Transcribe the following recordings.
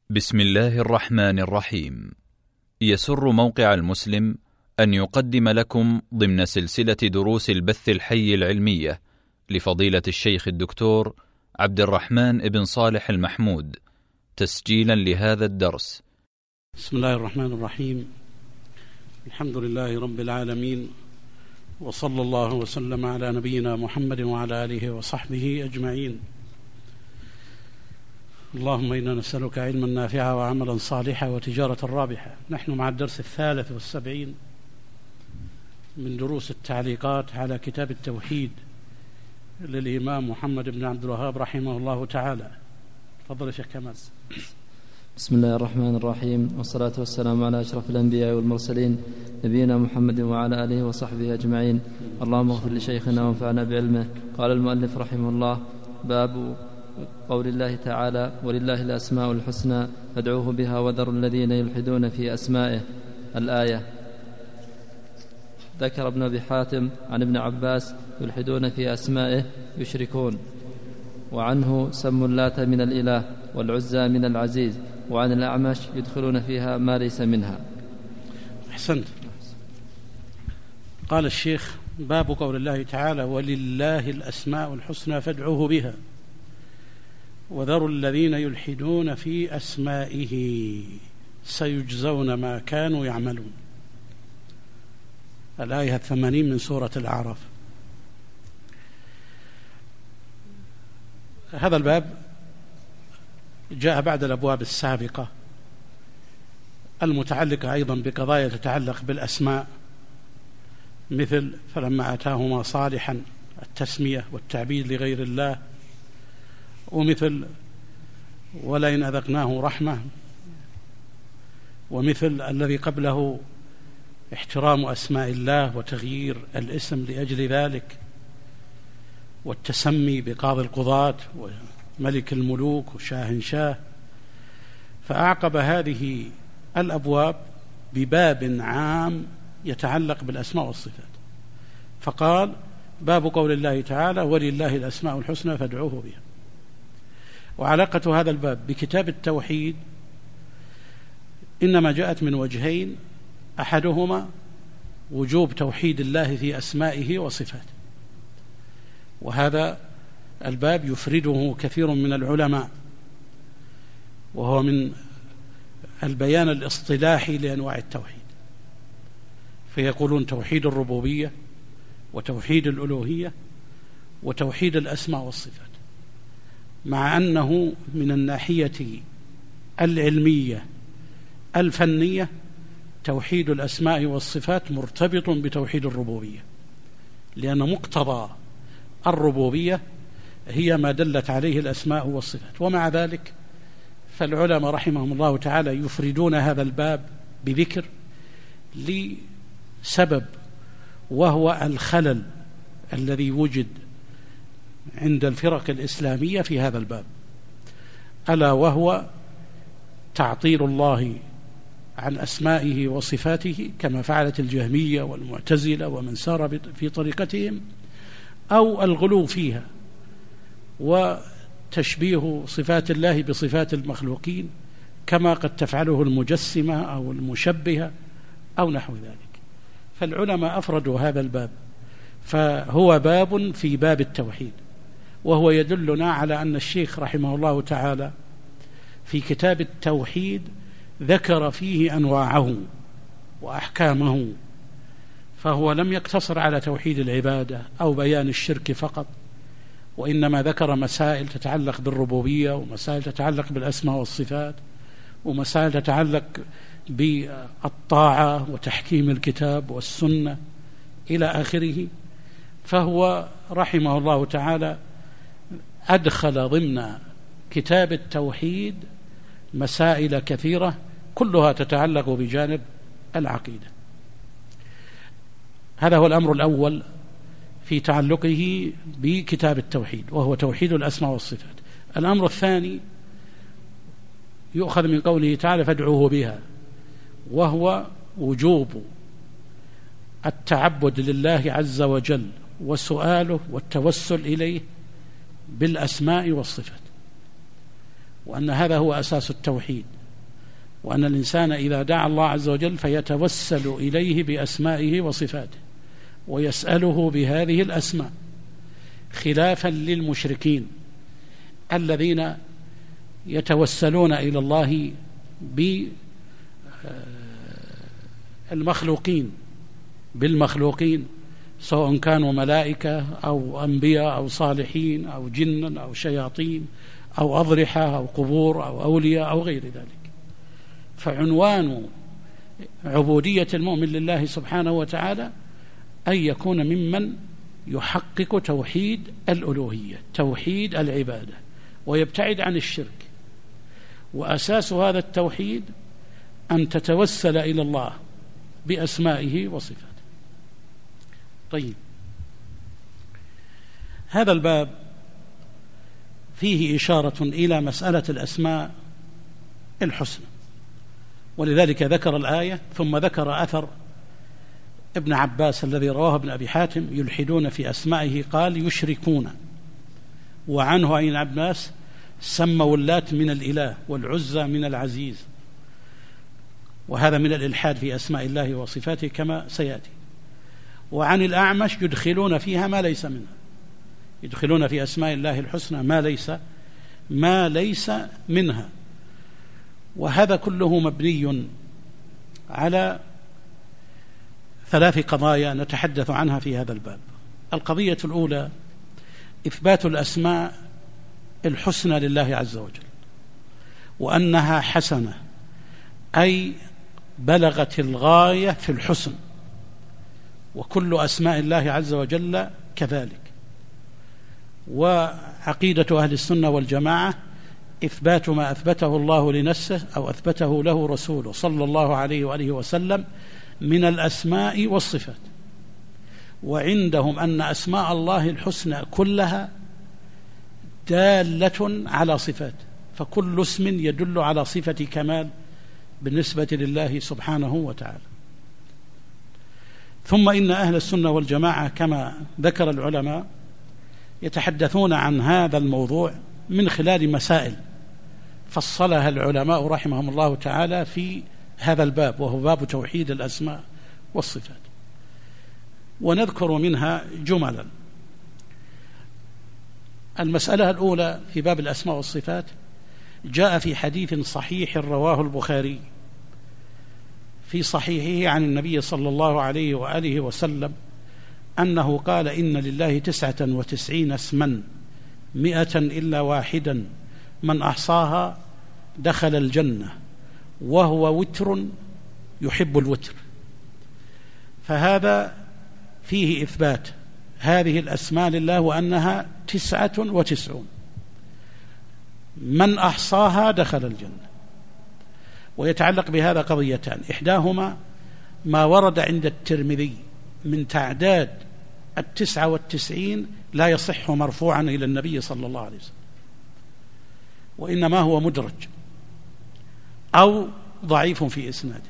بسم الله الرحمن الرحيم. يسر موقع المسلم أن يقدم لكم ضمن سلسلة دروس البث الحي العلمية لفضيلة الشيخ الدكتور عبد الرحمن بن صالح المحمود تسجيلا لهذا الدرس. بسم الله الرحمن الرحيم. الحمد لله رب العالمين، وصلى الله وسلم على نبينا محمد وعلى آله وصحبه أجمعين. اللهم إنا نسألك علما نافعا وعملا صالحا وتجارة رابحة. نحن مع الدرس 73 من دروس التعليقات على كتاب التوحيد للإمام محمد بن عبد الوهاب رحمه الله تعالى. تفضل يا شيخ كمال. بسم الله الرحمن الرحيم، والصلاة والسلام على أشرف الأنبياء والمرسلين نبينا محمد وعلى آله وصحبه أجمعين. اللهم اغفر لشيخنا وانفعنا بعلمه. قال المؤلف رحمه الله: باب قول الله تعالى: ولله الأسماء الحسنى فادعوه بها وذروا الذين يلحدون في أسمائه. الآية. ذكر ابن أبي حاتم عن ابن عباس: يلحدون في أسمائه يشركون. وعنه: سموا اللات من الإله والعزى من العزيز. وعن الأعمش: يدخلون فيها ما ليس منها. أحسنت. قال الشيخ: باب قول الله تعالى: ولله الأسماء الحسنى فادعوه بها وذروا الذين يلحدون في أسمائه سيجزون ما كانوا يعملون. الآية 80 من سورة الأعراف. هذا الباب جاء بعد الأبواب السابقة المتعلقة أيضا بقضايا تتعلق بالأسماء، مثل فلما آتاهما صالحا التسمية والتعبيد لغير الله، ومثل ولئن أذقناه رحمة، ومثل الذي قبله احترام أسماء الله وتغيير الاسم لأجل ذلك، والتسمي بقاضي القضاة وملك الملوك وشاهنشاه. فأعقب هذه الأبواب بباب عام يتعلق بالأسماء والصفات، فقال: باب قول الله تعالى: ولله الأسماء الحسنى فادعوه بها. وعلاقة هذا الباب بكتاب التوحيد إنما جاءت من وجهين: أحدهما وجوب توحيد الله في أسمائه وصفاته، وهذا الباب يفرده كثير من العلماء، وهو من البيان الاصطلاحي لأنواع التوحيد، فيقولون توحيد الربوبية وتوحيد الألوهية وتوحيد الأسماء والصفات، مع أنه من الناحية العلمية الفنية توحيد الأسماء والصفات مرتبط بتوحيد الربوبية، لأن مقتضى الربوبية هي ما دلت عليه الأسماء والصفات. ومع ذلك فالعلماء رحمهم الله تعالى يفردون هذا الباب بذكر لسبب، وهو الخلل الذي وجد عند الفرق الإسلامية في هذا الباب، ألا وهو تعطيل الله عن أسمائه وصفاته كما فعلت الجهمية والمعتزلة ومن سار في طريقتهم، أو الغلو فيها وتشبيه صفات الله بصفات المخلوقين كما قد تفعله المجسمة أو المشبهة أو نحو ذلك. فالعلماء أفردوا هذا الباب، فهو باب في باب التوحيد، وهو يدلنا على أن الشيخ رحمه الله تعالى في كتاب التوحيد ذكر فيه أنواعه وأحكامه، فهو لم يقتصر على توحيد العبادة أو بيان الشرك فقط، وإنما ذكر مسائل تتعلق بالربوبية، ومسائل تتعلق بالأسماء والصفات، ومسائل تتعلق بالطاعة وتحكيم الكتاب والسنة إلى آخره. فهو رحمه الله تعالى أدخل ضمن كتاب التوحيد مسائل كثيرة كلها تتعلق بجانب العقيدة. هذا هو الأمر الأول في تعلقه بكتاب التوحيد، وهو توحيد الأسماء والصفات. الأمر الثاني يؤخذ من قوله تعالى: فادعوه بها، وهو وجوب التعبد لله عز وجل وسؤاله والتوسل إليه بالأسماء والصفات، وأن هذا هو أساس التوحيد، وأن الإنسان إذا دعا الله عز وجل فيتوسل إليه بأسمائه وصفاته ويسأله بهذه الأسماء، خلافا للمشركين الذين يتوسلون إلى الله بالمخلوقين سواء كانوا ملائكة أو أنبياء أو صالحين أو جن أو شياطين أو أضرحة أو قبور أو أولياء أو غير ذلك. فعنوان عبودية المؤمن لله سبحانه وتعالى أن يكون ممن يحقق توحيد الألوهية، توحيد العبادة، ويبتعد عن الشرك. وأساس هذا التوحيد أن تتوسل إلى الله بأسمائه وصفاته. طيب، هذا الباب فيه إشارة إلى مسألة الأسماء الحسنى، ولذلك ذكر الآية ثم ذكر أثر ابن عباس الذي رواه ابن أبي حاتم: يلحدون في أسمائه قال يشركون. وعنه أي عباس سموا اللات من الإله والعزى من العزيز، وهذا من الإلحاد في أسماء الله وصفاته كما سيأتي. وعن الأعمش يدخلون فيها ما ليس منها، يدخلون في أسماء الله الحسنى ما ليس منها. وهذا كله مبني على 3 قضايا نتحدث عنها في هذا الباب. القضية الأولى إثبات الأسماء الحسنى لله عز وجل، وأنها حسنة أي بلغت الغاية في الحسن، وكل أسماء الله عز وجل كذلك. وعقيدة أهل السنة والجماعة إثبات ما أثبته الله لنفسه أو أثبته له رسوله صلى الله عليه وآله وسلم من الأسماء والصفات. وعندهم أن أسماء الله الحسنى كلها دالة على صفات، فكل اسم يدل على صفة كمال بالنسبة لله سبحانه وتعالى. ثم إن أهل السنة والجماعة كما ذكر العلماء يتحدثون عن هذا الموضوع من خلال مسائل فصلها العلماء رحمهم الله تعالى في هذا الباب، وهو باب توحيد الأسماء والصفات. ونذكر منها جملا. المسألة الأولى في باب الأسماء والصفات جاء في حديث صحيح رواه البخاري في صحيحه عن النبي صلى الله عليه وآله وسلم أنه قال: إن لله 99 اسما 100 إلا واحدا من أحصاها دخل الجنة وهو وتر يحب الوتر. فهذا فيه إثبات هذه الأسماء لله وأنها 99 من أحصاها دخل الجنة. ويتعلق بهذا قضيتان: إحداهما ما ورد عند الترمذي من تعداد 99 لا يصح مرفوعا إلى النبي صلى الله عليه وسلم، وإنما هو مدرج أو ضعيف في إسناده.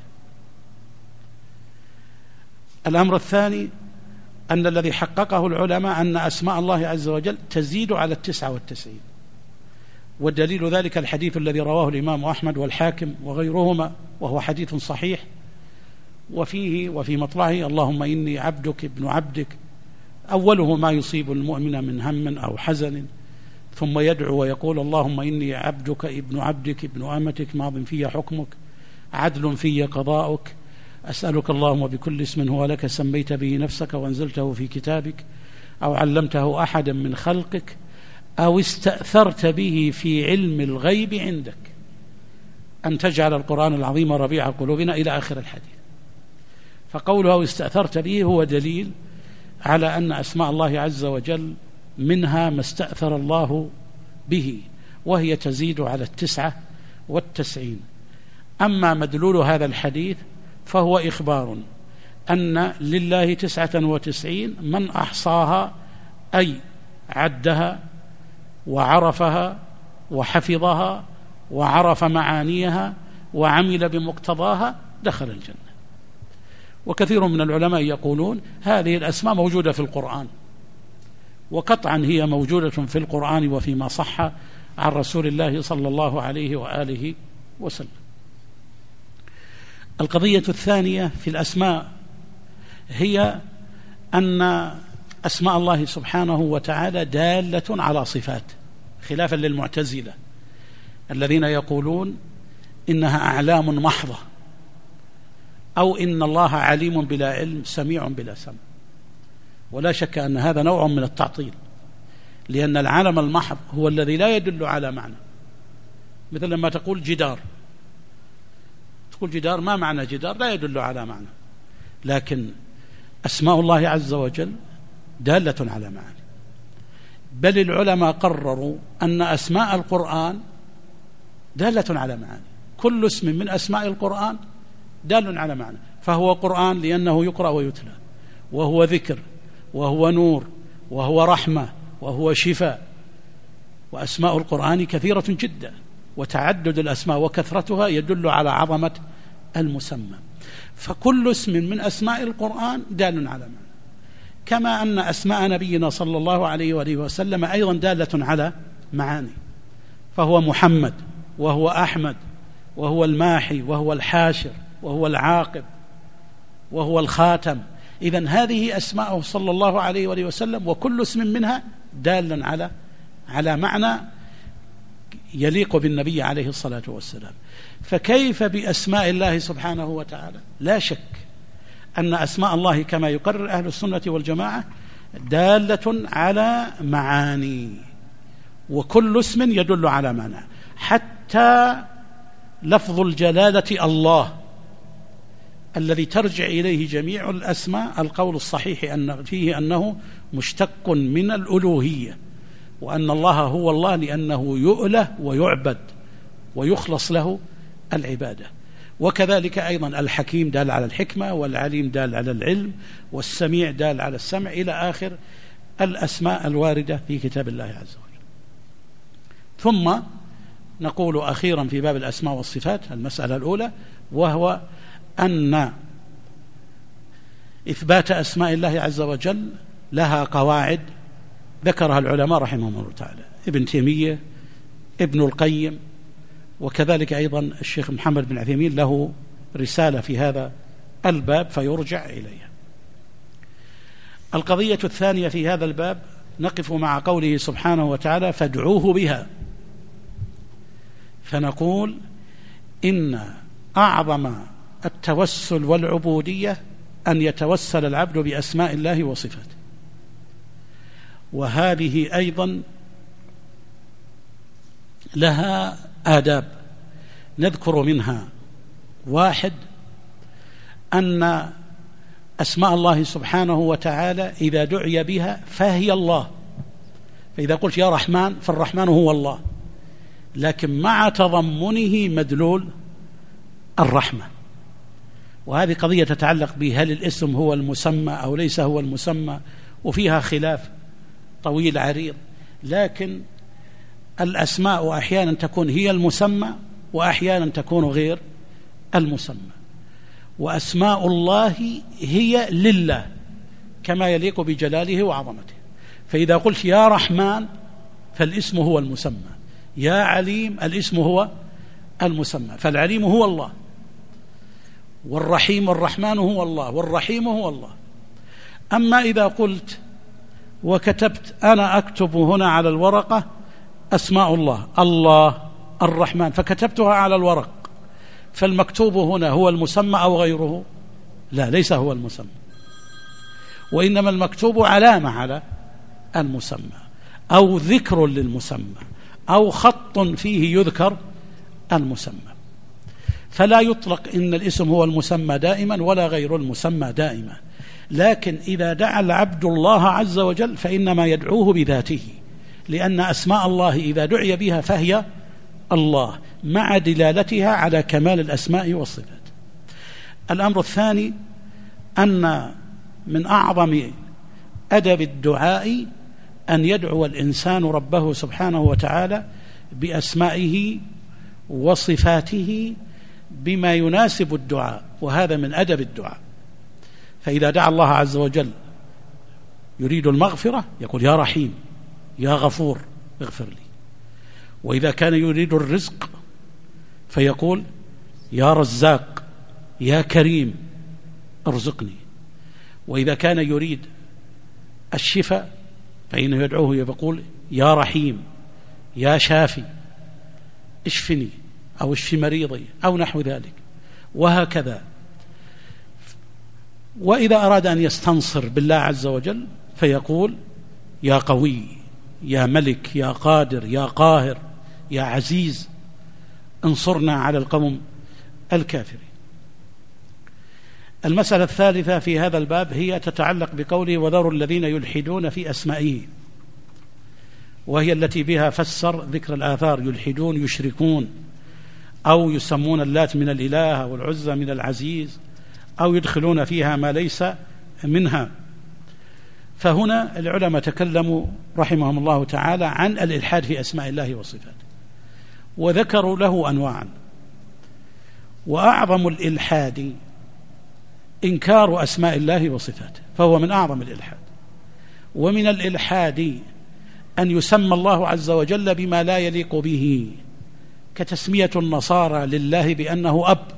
الأمر الثاني أن الذي حققه العلماء أن أسماء الله عز وجل تزيد على 99، والدليل ذلك الحديث الذي رواه الإمام أحمد والحاكم وغيرهما، وهو حديث صحيح، وفيه وفي مطلعه: اللهم إني عبدك ابن عبدك، أوله ما يصيب المؤمن من هم أو حزن، ثم يدعو ويقول: اللهم إني عبدك ابن عبدك ابن أمتك، ماض في حكمك، عدل في قضاؤك، أسألك اللهم بكل اسم هو لك سميت به نفسك وأنزلته في كتابك أو علمته أحدا من خلقك أو استأثرت به في علم الغيب عندك أن تجعل القرآن العظيم ربيع قلوبنا، إلى آخر الحديث. فقوله أو استأثرت به هو دليل على أن أسماء الله عز وجل منها ما استأثر الله به، وهي تزيد على 99. أما مدلول هذا الحديث فهو إخبار أن لله 99 من أحصاها، أي عدها وعرفها وحفظها وعرف معانيها وعمل بمقتضاها دخل الجنة. وكثير من العلماء يقولون هذه الأسماء موجودة في القرآن، وقطعا هي موجودة في القرآن وفيما صح عن رسول الله صلى الله عليه وآله وسلم. القضية الثانية في الأسماء هي أن أسماء الله سبحانه وتعالى دالة على صفات، خلافا للمعتزلة الذين يقولون إنها أعلام محضة، أو إن الله عليم بلا علم سميع بلا سمع. ولا شك أن هذا نوع من التعطيل، لأن العالم المحض هو الذي لا يدل على معنى. مثل لما تقول جدار، تقول جدار، ما معنى جدار؟ لا يدل على معنى. لكن أسماء الله عز وجل دالة على معنى، بل العلماء قرروا أن أسماء القرآن دالة على معنى. كل اسم من أسماء القرآن دال على معنى، فهو قرآن لأنه يقرأ ويتلى، وهو ذكر، وهو نور، وهو رحمة، وهو شفاء. وأسماء القرآن كثيرة جدا، وتعدد الأسماء وكثرتها يدل على عظمة المسمى. فكل اسم من أسماء القرآن دال على معنى، كما أن أسماء نبينا صلى الله عليه وآله وسلم أيضا دالة على معاني، فهو محمد، وهو أحمد، وهو الماحي، وهو الحاشر، وهو العاقب، وهو الخاتم. إذن هذه أسماءه صلى الله عليه وآله وسلم، وكل اسم منها دال على معنى يليق بالنبي عليه الصلاة والسلام. فكيف بأسماء الله سبحانه وتعالى؟ لا شك أن أسماء الله كما يقرر أهل السنة والجماعة دالة على معاني، وكل اسم يدل على معنى، حتى لفظ الجلالة الله الذي ترجع إليه جميع الأسماء، القول الصحيح أن فيه أنه مشتق من الألوهية، وأن الله هو الله لأنه يؤله ويعبد ويخلص له العبادة. وكذلك أيضا الحكيم دال على الحكمة، والعليم دال على العلم، والسميع دال على السمع، إلى آخر الأسماء الواردة في كتاب الله عز وجل. ثم نقول أخيرا في باب الأسماء والصفات المسألة الأولى، وهو أن إثبات أسماء الله عز وجل لها قواعد ذكرها العلماء رحمهم الله تعالى، ابن تيمية، ابن القيم، وكذلك أيضا الشيخ محمد بن عثيمين له رسالة في هذا الباب فيرجع إليها. القضية الثانية في هذا الباب نقف مع قوله سبحانه وتعالى فادعوه بها، فنقول إن أعظم التوسل والعبودية أن يتوسل العبد بأسماء الله وصفاته، وهذه أيضا لها آداب نذكر منها: واحد، أن أسماء الله سبحانه وتعالى إذا دعي بها فهي الله، فإذا قلت يا رحمن فالرحمن هو الله، لكن مع تضمنه مدلول الرحمة. وهذه قضية تتعلق بهل الاسم هو المسمى أو ليس هو المسمى، وفيها خلاف طويل عريض، لكن الأسماء أحيانا تكون هي المسمى وأحيانا تكون غير المسمى. وأسماء الله هي لله كما يليق بجلاله وعظمته، فإذا قلت يا رحمن فالاسم هو المسمى، يا عليم الاسم هو المسمى، فالعليم هو الله، والرحيم والرحمن هو الله، والرحيم هو الله. أما إذا قلت وكتبت، أنا أكتب هنا على الورقة أسماء الله، الله الرحمن، فكتبتها على الورق، فالمكتوب هنا هو المسمى أو غيره؟ لا، ليس هو المسمى، وإنما المكتوب علامة على المسمى أو ذكر للمسمى أو خط فيه يذكر المسمى. فلا يطلق إن الاسم هو المسمى دائما ولا غير المسمى دائما، لكن إذا دعا العبد الله عز وجل فإنما يدعوه بذاته، لأن أسماء الله إذا دعي بها فهي الله مع دلالتها على كمال الأسماء والصفات. الأمر الثاني أن من أعظم أدب الدعاء أن يدعو الإنسان ربه سبحانه وتعالى بأسمائه وصفاته بما يناسب الدعاء، وهذا من أدب الدعاء. فإذا دعا الله عز وجل يريد المغفرة يقول يا رحيم يا غفور اغفر لي، وإذا كان يريد الرزق فيقول يا رزاق يا كريم ارزقني. وإذا كان يريد الشفاء فإنه يدعوه يقول يا رحيم يا شافي اشفني أو اشف مريضي أو نحو ذلك، وهكذا. وإذا أراد أن يستنصر بالله عز وجل فيقول يا قوي يا ملك يا قادر يا قاهر يا عزيز انصرنا على القوم الكافرين. المسألة الثالثة في هذا الباب هي تتعلق بقوله وذروا الذين يلحدون في أسمائه، وهي التي بها فسر ذكر الآثار، يلحدون يشركون، أو يسمون اللات من الإله والعزى من العزيز، أو يدخلون فيها ما ليس منها. فهنا العلماء تكلموا رحمهم الله تعالى عن الإلحاد في أسماء الله وصفاته، وذكروا له أنواعا، وأعظم الإلحاد إنكار أسماء الله وصفاته، فهو من أعظم الإلحاد. ومن الإلحاد أن يسمى الله عز وجل بما لا يليق به، كتسمية النصارى لله بأنه أب،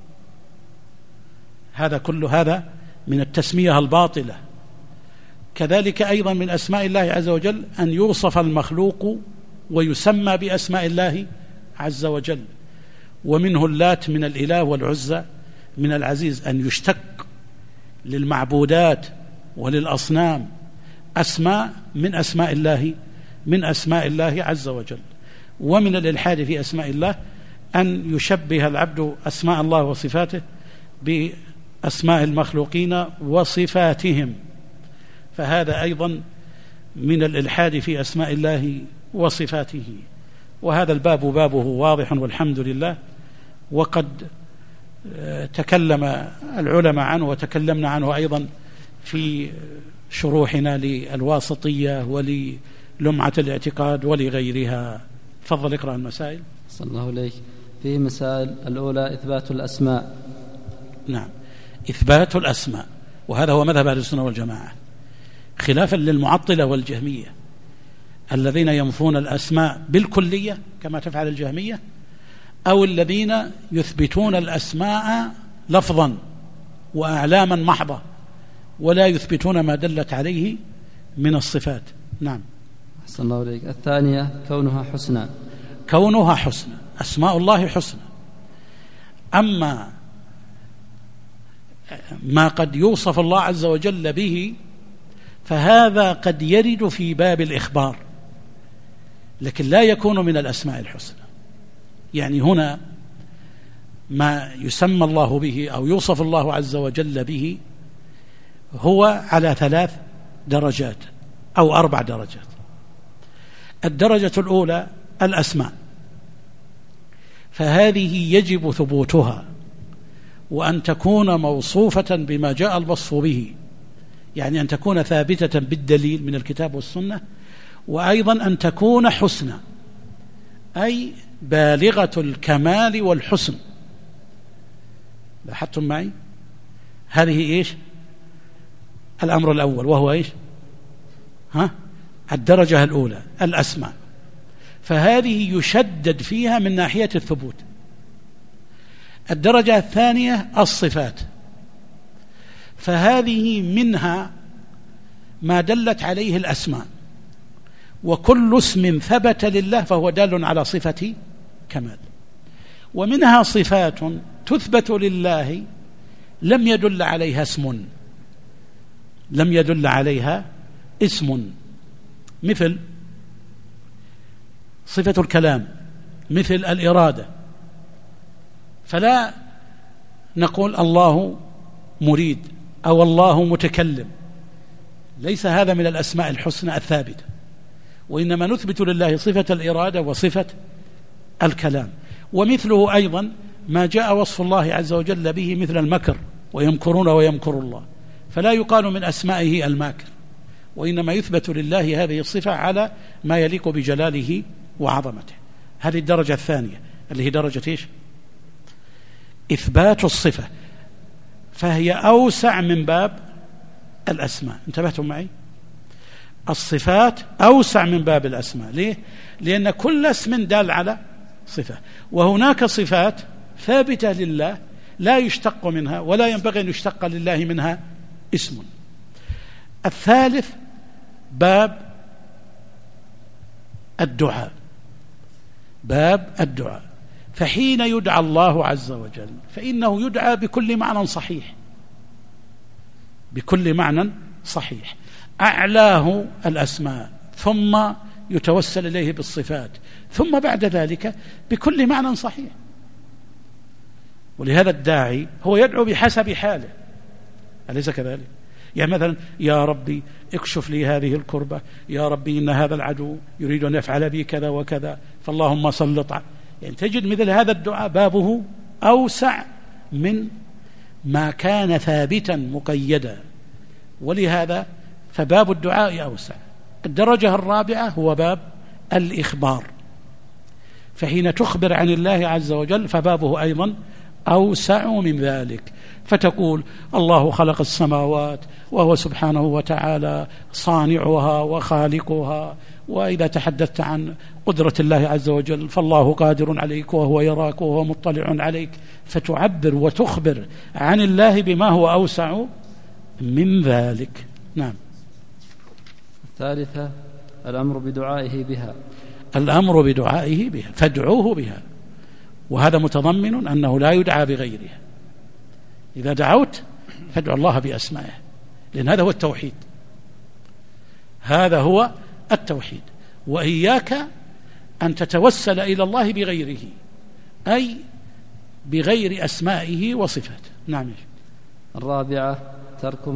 كل هذا من التسمية الباطلة. كذلك أيضا من أسماء الله عز وجل أن يوصف المخلوق ويسمى بأسماء الله عز وجل، ومنه اللات من الإله والعزى من العزيز، أن يشتق للمعبودات وللأصنام أسماء من أسماء الله عز وجل. ومن الإلحاد في أسماء الله أن يشبه العبد أسماء الله وصفاته بأسماء المخلوقين وصفاتهم، فهذا أيضا من الإلحاد في أسماء الله وصفاته. وهذا الباب بابه واضح والحمد لله، وقد تكلم العلماء عنه وتكلمنا عنه أيضا في شروحنا للواسطية وللمعة الاعتقاد ولغيرها. تفضل اقرأ المسائل. صلى الله عليك. فيه مسائل. الأولى إثبات الأسماء. نعم، إثبات الأسماء، وهذا هو مذهب أهل السنة والجماعة، خلافا للمعطلة والجهمية الذين ينفون الأسماء بالكلية كما تفعل الجهمية، أو الذين يثبتون الأسماء لفظا وأعلاما محضة ولا يثبتون ما دلت عليه من الصفات. نعم. أحسن الله عليك. الثانية كونها حسنى. كونها حسنى، أسماء الله حسنى. أما ما قد يوصف الله عز وجل به فهذا قد يرد في باب الإخبار، لكن لا يكون من الأسماء الحسنى. يعني هنا ما يسمى الله به أو يوصف الله عز وجل به هو على 3 درجات أو 4 درجات. الدرجة الأولى الأسماء، فهذه يجب ثبوتها وأن تكون موصوفة بما جاء الوصف به، يعني أن تكون ثابتة بالدليل من الكتاب والسنة، وأيضا أن تكون حسنى أي بالغة الكمال والحسن. لاحظتم معي؟ هذه إيش؟ الأمر الأول، وهو إيش؟ الدرجة الأولى الأسماء، فهذه يشدد فيها من ناحية الثبوت. الدرجة الثانية الصفات، فهذه منها ما دلت عليه الأسماء، وكل اسم ثبت لله فهو دال على صفة كمال. ومنها صفات تثبت لله لم يدل عليها اسم، مثل صفة الكلام، مثل الإرادة، فلا نقول الله مريد أو الله متكلم، ليس هذا من الأسماء الحسنى الثابتة، وإنما نثبت لله صفة الإرادة وصفة الكلام. ومثله أيضا ما جاء وصف الله عز وجل به مثل المكر، ويمكرون ويمكر الله، فلا يقال من أسمائه الماكر، وإنما يثبت لله هذه الصفة على ما يليق بجلاله وعظمته. هذه الدرجة الثانية اللي هي درجة إيش؟ إثبات الصفة، فهي أوسع من باب الأسماء. انتبهتم معي؟ الصفات أوسع من باب الأسماء. ليه؟ لأن كل اسم دال على صفة، وهناك صفات ثابتة لله لا يشتق منها ولا ينبغي أن يشتق لله منها اسم. الثالث باب الدعاء، باب الدعاء. فحين يدعى الله عز وجل فإنه يدعى بكل معنى صحيح، بكل معنى صحيح، أعلاه الأسماء، ثم يتوسل إليه بالصفات، ثم بعد ذلك بكل معنى صحيح. ولهذا الداعي هو يدعو بحسب حاله، أليس كذلك؟ يعني مثلا يا ربي اكشف لي هذه الكربة، يا ربي إن هذا العدو يريد أن يفعل بي كذا وكذا فاللهم سلط. يعني تجد مثل هذا الدعاء بابه أوسع من ما كان ثابتا مقيدا، ولهذا فباب الدعاء أوسع. الدرجة الرابعة هو باب الإخبار، فحين تخبر عن الله عز وجل فبابه أيضا أوسع من ذلك، فتقول الله خلق السماوات وهو سبحانه وتعالى صانعها وخالقها، وإذا تحدثت عن قدرة الله عز وجل فالله قادر عليك وهو يراك وهو مطلع عليك، فتعبر وتخبر عن الله بما هو أوسع من ذلك. نعم. الثالثة الأمر بدعائه بها، الأمر بدعائه بها، فادعوه بها، وهذا متضمن أنه لا يدعى بغيرها. إذا دعوت فادعو الله بأسمائه، لأن هذا هو التوحيد، هذا هو التوحيد. وإياك أن تتوسل إلى الله بغيره، أي بغير أسمائه وصفاته. نعم. الرابعة ترك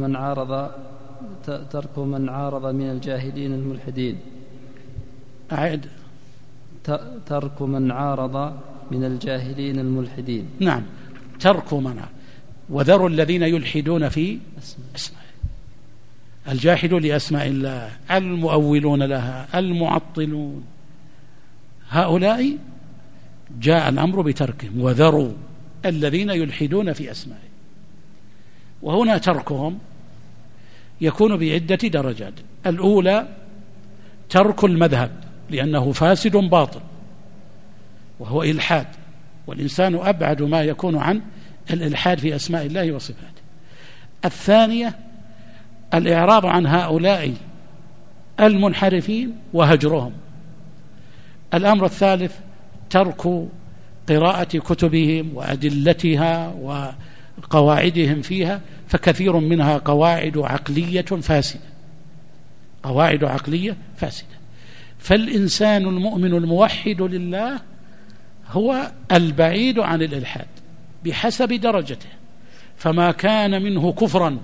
من عارض من الجاهلين الملحدين. أعد. ترك من عارض من الجاهلين الملحدين. نعم، ترك من، وذروا الذين يلحدون في أسمائه، الجاحدون لأسماء الله، المؤولون لها، المعطلون، هؤلاء جاء الأمر بتركهم، وذروا الذين يلحدون في أسمائه. وهنا تركهم يكون بعدة درجات. الأولى ترك المذهب لأنه فاسد باطل وهو إلحاد، والإنسان أبعد ما يكون عن الإلحاد في أسماء الله وصفاته. الثانية الإعراض عن هؤلاء المنحرفين وهجرهم. الأمر الثالث ترك قراءة كتبهم وأدلتها وقواعدهم فيها، فكثير منها قواعد عقلية فاسدة، قواعد عقلية فاسدة. فالإنسان المؤمن الموحد لله هو البعيد عن الإلحاد بحسب درجته، فما كان منه كفرا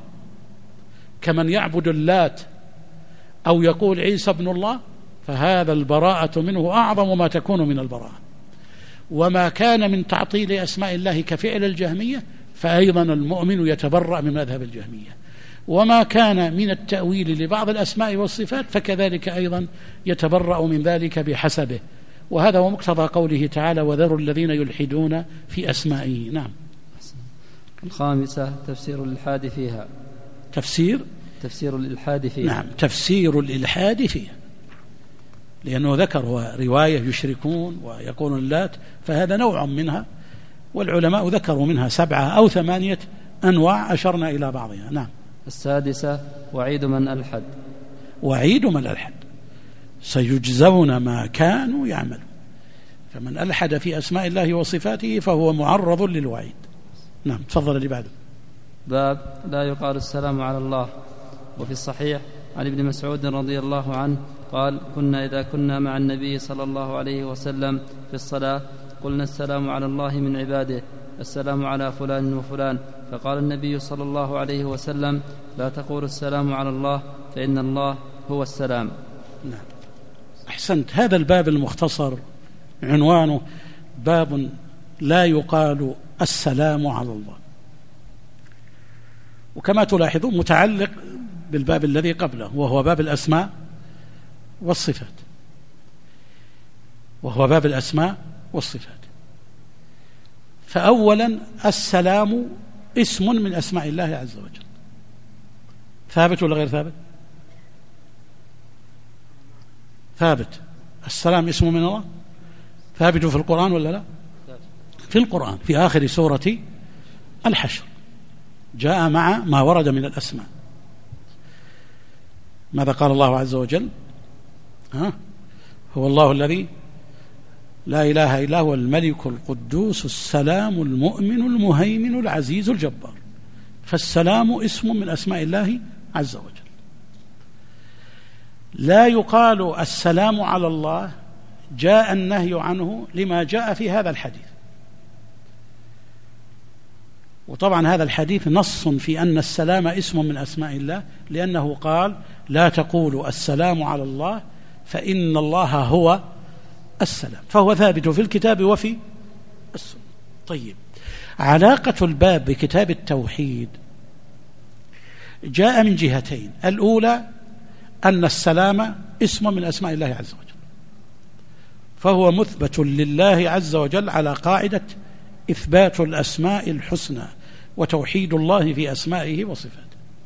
كمن يعبد اللات أو يقول عيسى ابن الله فهذا البراءة منه أعظم ما تكون من البراءة. وما كان من تعطيل أسماء الله كفعل الجهمية فأيضا المؤمن يتبرأ من مذهب الجهمية. وما كان من التأويل لبعض الأسماء والصفات فكذلك أيضا يتبرأ من ذلك بحسبه. وهذا هو مقتضى قوله تعالى وذروا الذين يلحدون في أسمائه. نعم. الخامسة تفسير الإلحاد فيها. تفسير الإلحاد فيها. نعم، تفسير الإلحاد فيها، لأنه ذكر هو رواية يشركون ويقولون اللات، فهذا نوع منها، والعلماء ذكروا منها 7 أو 8 أنواع أشرنا إلى بعضها. نعم. السادسة وعيد من ألحد. وعيد من ألحد، سيجزون ما كانوا يعملون، فمن ألحد في أسماء الله وصفاته فهو معرض للوعيد. نعم. تفضل اللي بعده. باب لا يقال السلام على الله. وفي الصحيح عن ابن مسعود رضي الله عنه قال كنا إذا كنا مع النبي صلى الله عليه وسلم في الصلاة قلنا السلام على الله من عباده، السلام على فلان وفلان، فقال النبي صلى الله عليه وسلم لا تقولوا السلام على الله فإن الله هو السلام. نعم. أحسنت. هذا الباب المختصر عنوانه باب لا يقال السلام على الله، وكما تلاحظون متعلق بالباب الذي قبله وهو باب الأسماء والصفات، فأولا السلام اسم من أسماء الله عز وجل، ثابت ولا غير ثابت؟ ثابت. السلام اسم من الله، ثابت في القرآن ولا لا؟ في القرآن في آخر سورة الحشر جاء مع ما ورد من الأسماء. ماذا قال الله عز وجل؟ هو الله الذي لا إله إلا هو الملك القدوس السلام المؤمن المهيمن العزيز الجبار. فالسلام اسم من أسماء الله عز وجل. لا يقال السلام على الله، جاء النهي عنه لما جاء في هذا الحديث. وطبعا هذا الحديث نص في أن السلام اسم من أسماء الله، لأنه قال لا تقولوا السلام على الله فإن الله هو السلام، فهو ثابت في الكتاب وفي السنة. طيب، علاقة الباب بكتاب التوحيد جاء من جهتين. الأولى أن السلام اسم من أسماء الله عز وجل، فهو مثبت لله عز وجل على قاعدة إثبات الأسماء الحسنى وتوحيد الله في أسمائه وصفاته.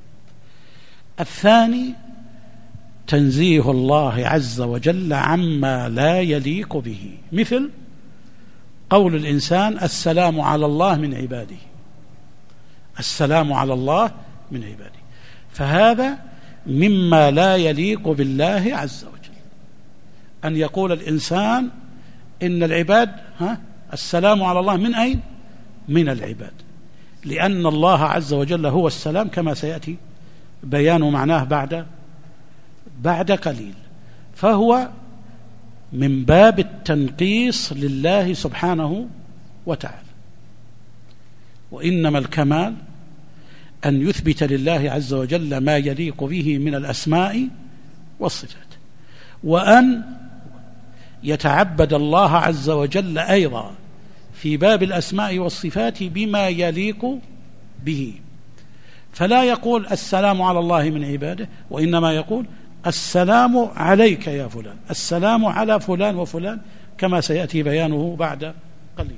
الثاني تنزيه الله عز وجل عما لا يليق به، مثل قول الإنسان السلام على الله من عباده، السلام على الله من عباده، فهذا مما لا يليق بالله عز وجل أن يقول الإنسان إن العباد السلام على الله من أين؟ من العباد، لأن الله عز وجل هو السلام كما سيأتي بيان معناه بعد قليل. فهو من باب التنقيص لله سبحانه وتعالى. وإنما الكمال أن يثبت لله عز وجل ما يليق به من الأسماء والصفات، وأن يتعبد الله عز وجل أيضا في باب الأسماء والصفات بما يليق به، فلا يقول السلام على الله من عباده، وإنما يقول السلام عليك يا فلان، السلام على فلان وفلان، كما سيأتي بيانه بعد قليل.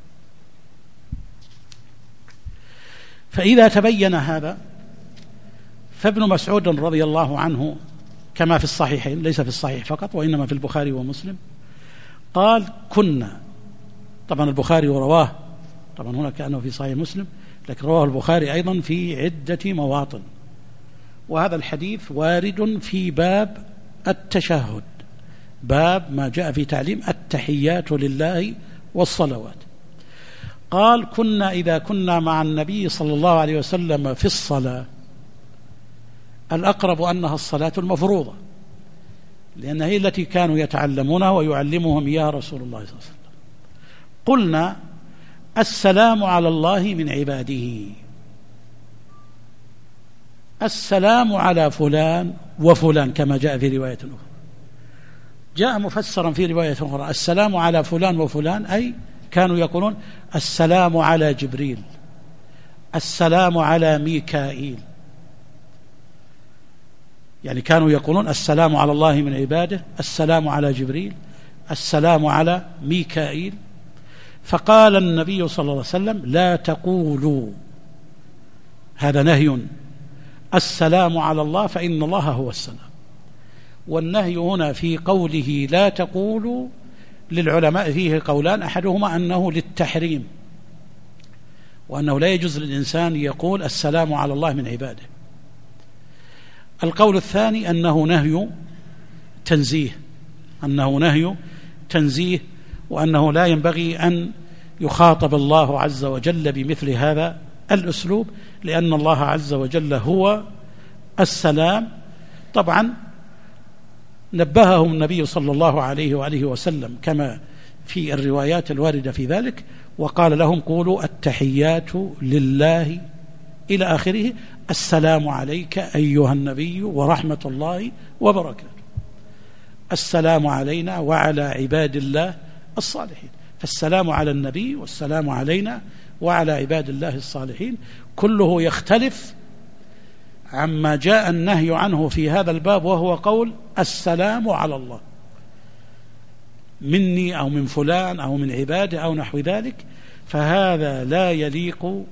فإذا تبين هذا، فابن مسعود رضي الله عنه كما في الصحيحين، ليس في الصحيح فقط وإنما في البخاري ومسلم، قال كنا، طبعا البخاري رواه، طبعا هنا كأنه في صحيح مسلم، لكن رواه البخاري أيضا في عدة مواطن، وهذا الحديث وارد في باب التشهد، باب ما جاء في تعليم التحيات لله والصلوات. قال كنا إذا كنا مع النبي صلى الله عليه وسلم في الصلاة، الأقرب أنها الصلاة المفروضة، لأنها هي التي كانوا يتعلمونها ويعلمهم إياها رسول الله صلى الله عليه وسلم. قلنا السلام على الله من عباده، السلام على فلان وفلان، كما جاء في رواية أخرى. جاء مفسرا في رواية أخرى السلام على فلان وفلان، أي كانوا يقولون السلام على جبريل، السلام على ميكائيل، يعني كانوا يقولون السلام على الله من عباده، السلام على جبريل، السلام على ميكائيل. فقال النبي صلى الله عليه وسلم لا تقولوا، هذا نهي، السلام على الله فإن الله هو السلام. والنهي هنا في قوله لا تقولوا للعلماء فيه قولان، أحدهما أنه للتحريم، وأنه لا يجوز للإنسان يقول السلام على الله من عباده. القول الثاني أنه نهي تنزيه، أنه نهي تنزيه، وأنه لا ينبغي أن يخاطب الله عز وجل بمثل هذا الأسلوب، لأن الله عز وجل هو السلام. طبعا نبههم النبي صلى الله عليه وآله وسلم كما في الروايات الواردة في ذلك، وقال لهم قولوا التحيات لله إلى آخره، السلام عليك أيها النبي ورحمة الله وبركاته، السلام علينا وعلى عباد الله الصالحين. فالسلام على النبي والسلام علينا وعلى عباد الله الصالحين كله يختلف عما جاء النهي عنه في هذا الباب، وهو قول السلام على الله مني أو من فلان أو من عباده أو نحو ذلك، فهذا لا يليق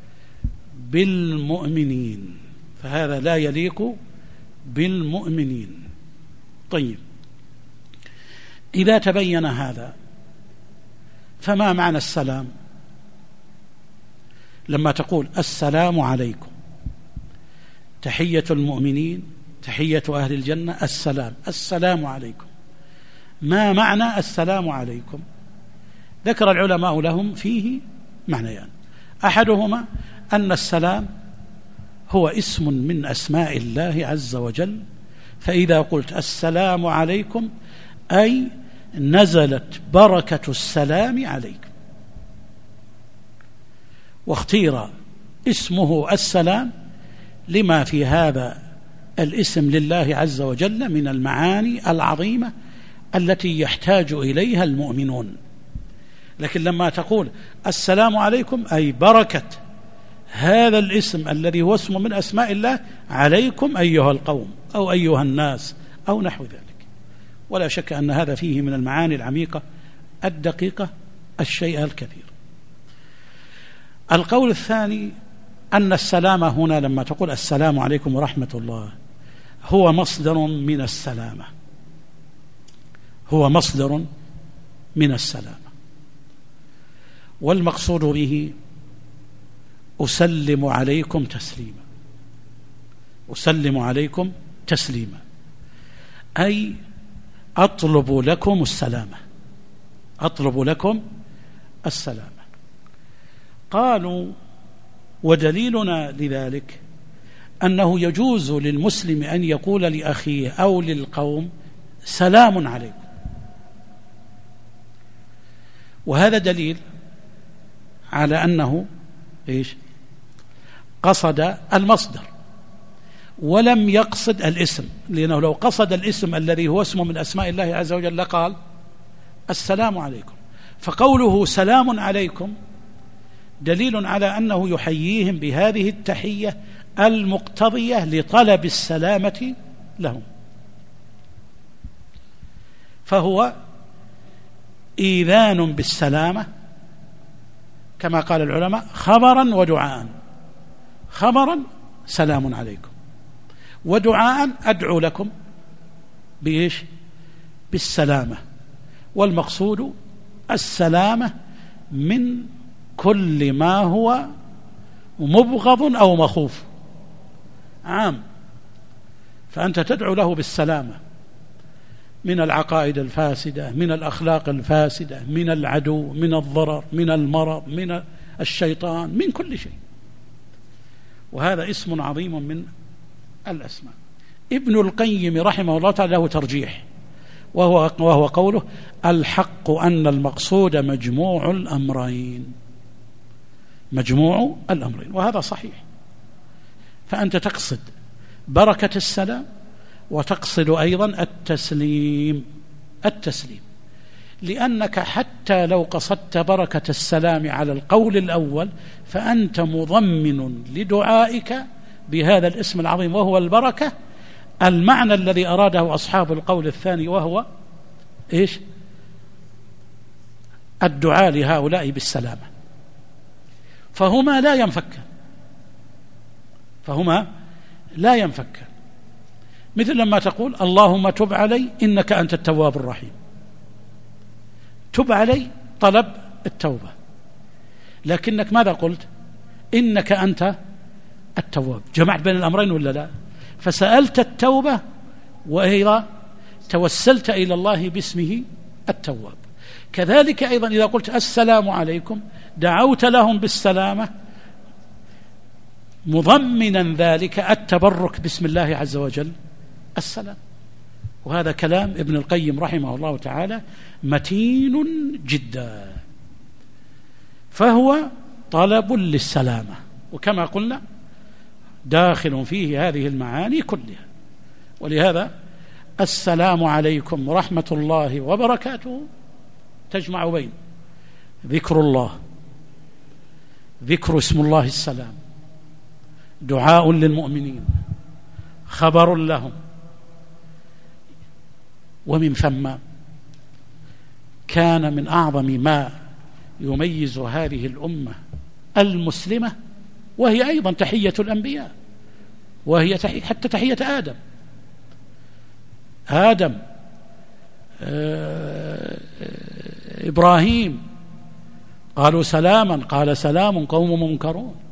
بالمؤمنين، فهذا لا يليق بالمؤمنين. طيب، إذا تبين هذا فما معنى السلام؟ لما تقول السلام عليكم، تحية المؤمنين تحية أهل الجنة السلام عليكم. ما معنى السلام عليكم؟ ذكر العلماء لهم فيه معنيان. أحدهما أن السلام هو اسم من أسماء الله عز وجل، فإذا قلت السلام عليكم أي نزلت بركة السلام عليكم. واختير اسمه السلام لما في هذا الاسم لله عز وجل من المعاني العظيمة التي يحتاج إليها المؤمنون. لكن لما تقول السلام عليكم أي بركة هذا الاسم الذي هو اسم من أسماء الله عليكم أيها القوم أو أيها الناس أو نحو ذلك. ولا شك أن هذا فيه من المعاني العميقة الدقيقة الشيء الكثير. القول الثاني أن السلام هنا لما تقول السلام عليكم ورحمة الله هو مصدر من السلامة، هو مصدر من السلامة، والمقصود به أسلم عليكم تسليما، أسلم عليكم تسليما أي أطلب لكم السلامة، أطلب لكم السلامة. قالوا ودليلنا لذلك أنه يجوز للمسلم أن يقول لأخيه أو للقوم سلام عليكم، وهذا دليل على أنه قصد المصدر ولم يقصد الاسم، لأنه لو قصد الاسم الذي هو اسم من أسماء الله عز وجل لقال السلام عليكم. فقوله سلام عليكم دليل على أنه يحييهم بهذه التحية المقتضية لطلب السلامة لهم، فهو إيذان بالسلامة كما قال العلماء خبرا ودعاء. خبرا سلام عليكم، ودعاء أدعو لكم بإيش؟ بالسلامة، والمقصود السلامة من كل ما هو مبغض أو مخوف عام، فأنت تدعو له بالسلامة من العقائد الفاسدة، من الأخلاق الفاسدة، من العدو، من الضرر، من المرض، من الشيطان، من كل شيء. وهذا اسم عظيم من الأسماء. ابن القيم رحمه الله تعالى له ترجيح، وهو قوله الحق أن المقصود مجموع الأمرين، مجموع الأمرين، وهذا صحيح. فأنت تقصد بركة السلام وتقصد أيضا التسليم، لأنك حتى لو قصدت بركة السلام على القول الأول فأنت مضمن لدعائك بهذا الاسم العظيم وهو البركة المعنى الذي أراده أصحاب القول الثاني، وهو إيش؟ الدعاء لهؤلاء بالسلامة. فهما لا ينفكان، مثل لما تقول اللهم تب علي إنك أنت التواب الرحيم. تب علي طلب التوبة، لكنك ماذا قلت؟ إنك أنت التواب، جمعت بين الأمرين ولا لا؟ فسألت التوبة وأيضا توسلت إلى الله باسمه التواب. كذلك أيضا إذا قلت السلام عليكم دعوت لهم بالسلامة مضمنا ذلك التبرك باسم الله عز وجل السلام. وهذا كلام ابن القيم رحمه الله تعالى متين جدا، فهو طلب للسلامة، وكما قلنا داخل فيه هذه المعاني كلها. ولهذا السلام عليكم ورحمة الله وبركاته تجمع بين ذكر الله، ذكر اسم الله السلام، دعاء للمؤمنين، خبر لهم، ومن ثم كان من أعظم ما يميز هذه الأمة المسلمة وهي أيضا تحية الأنبياء، وهي حتى تحية آدم إبراهيم قالوا سلاما قال سلام قوم منكرون.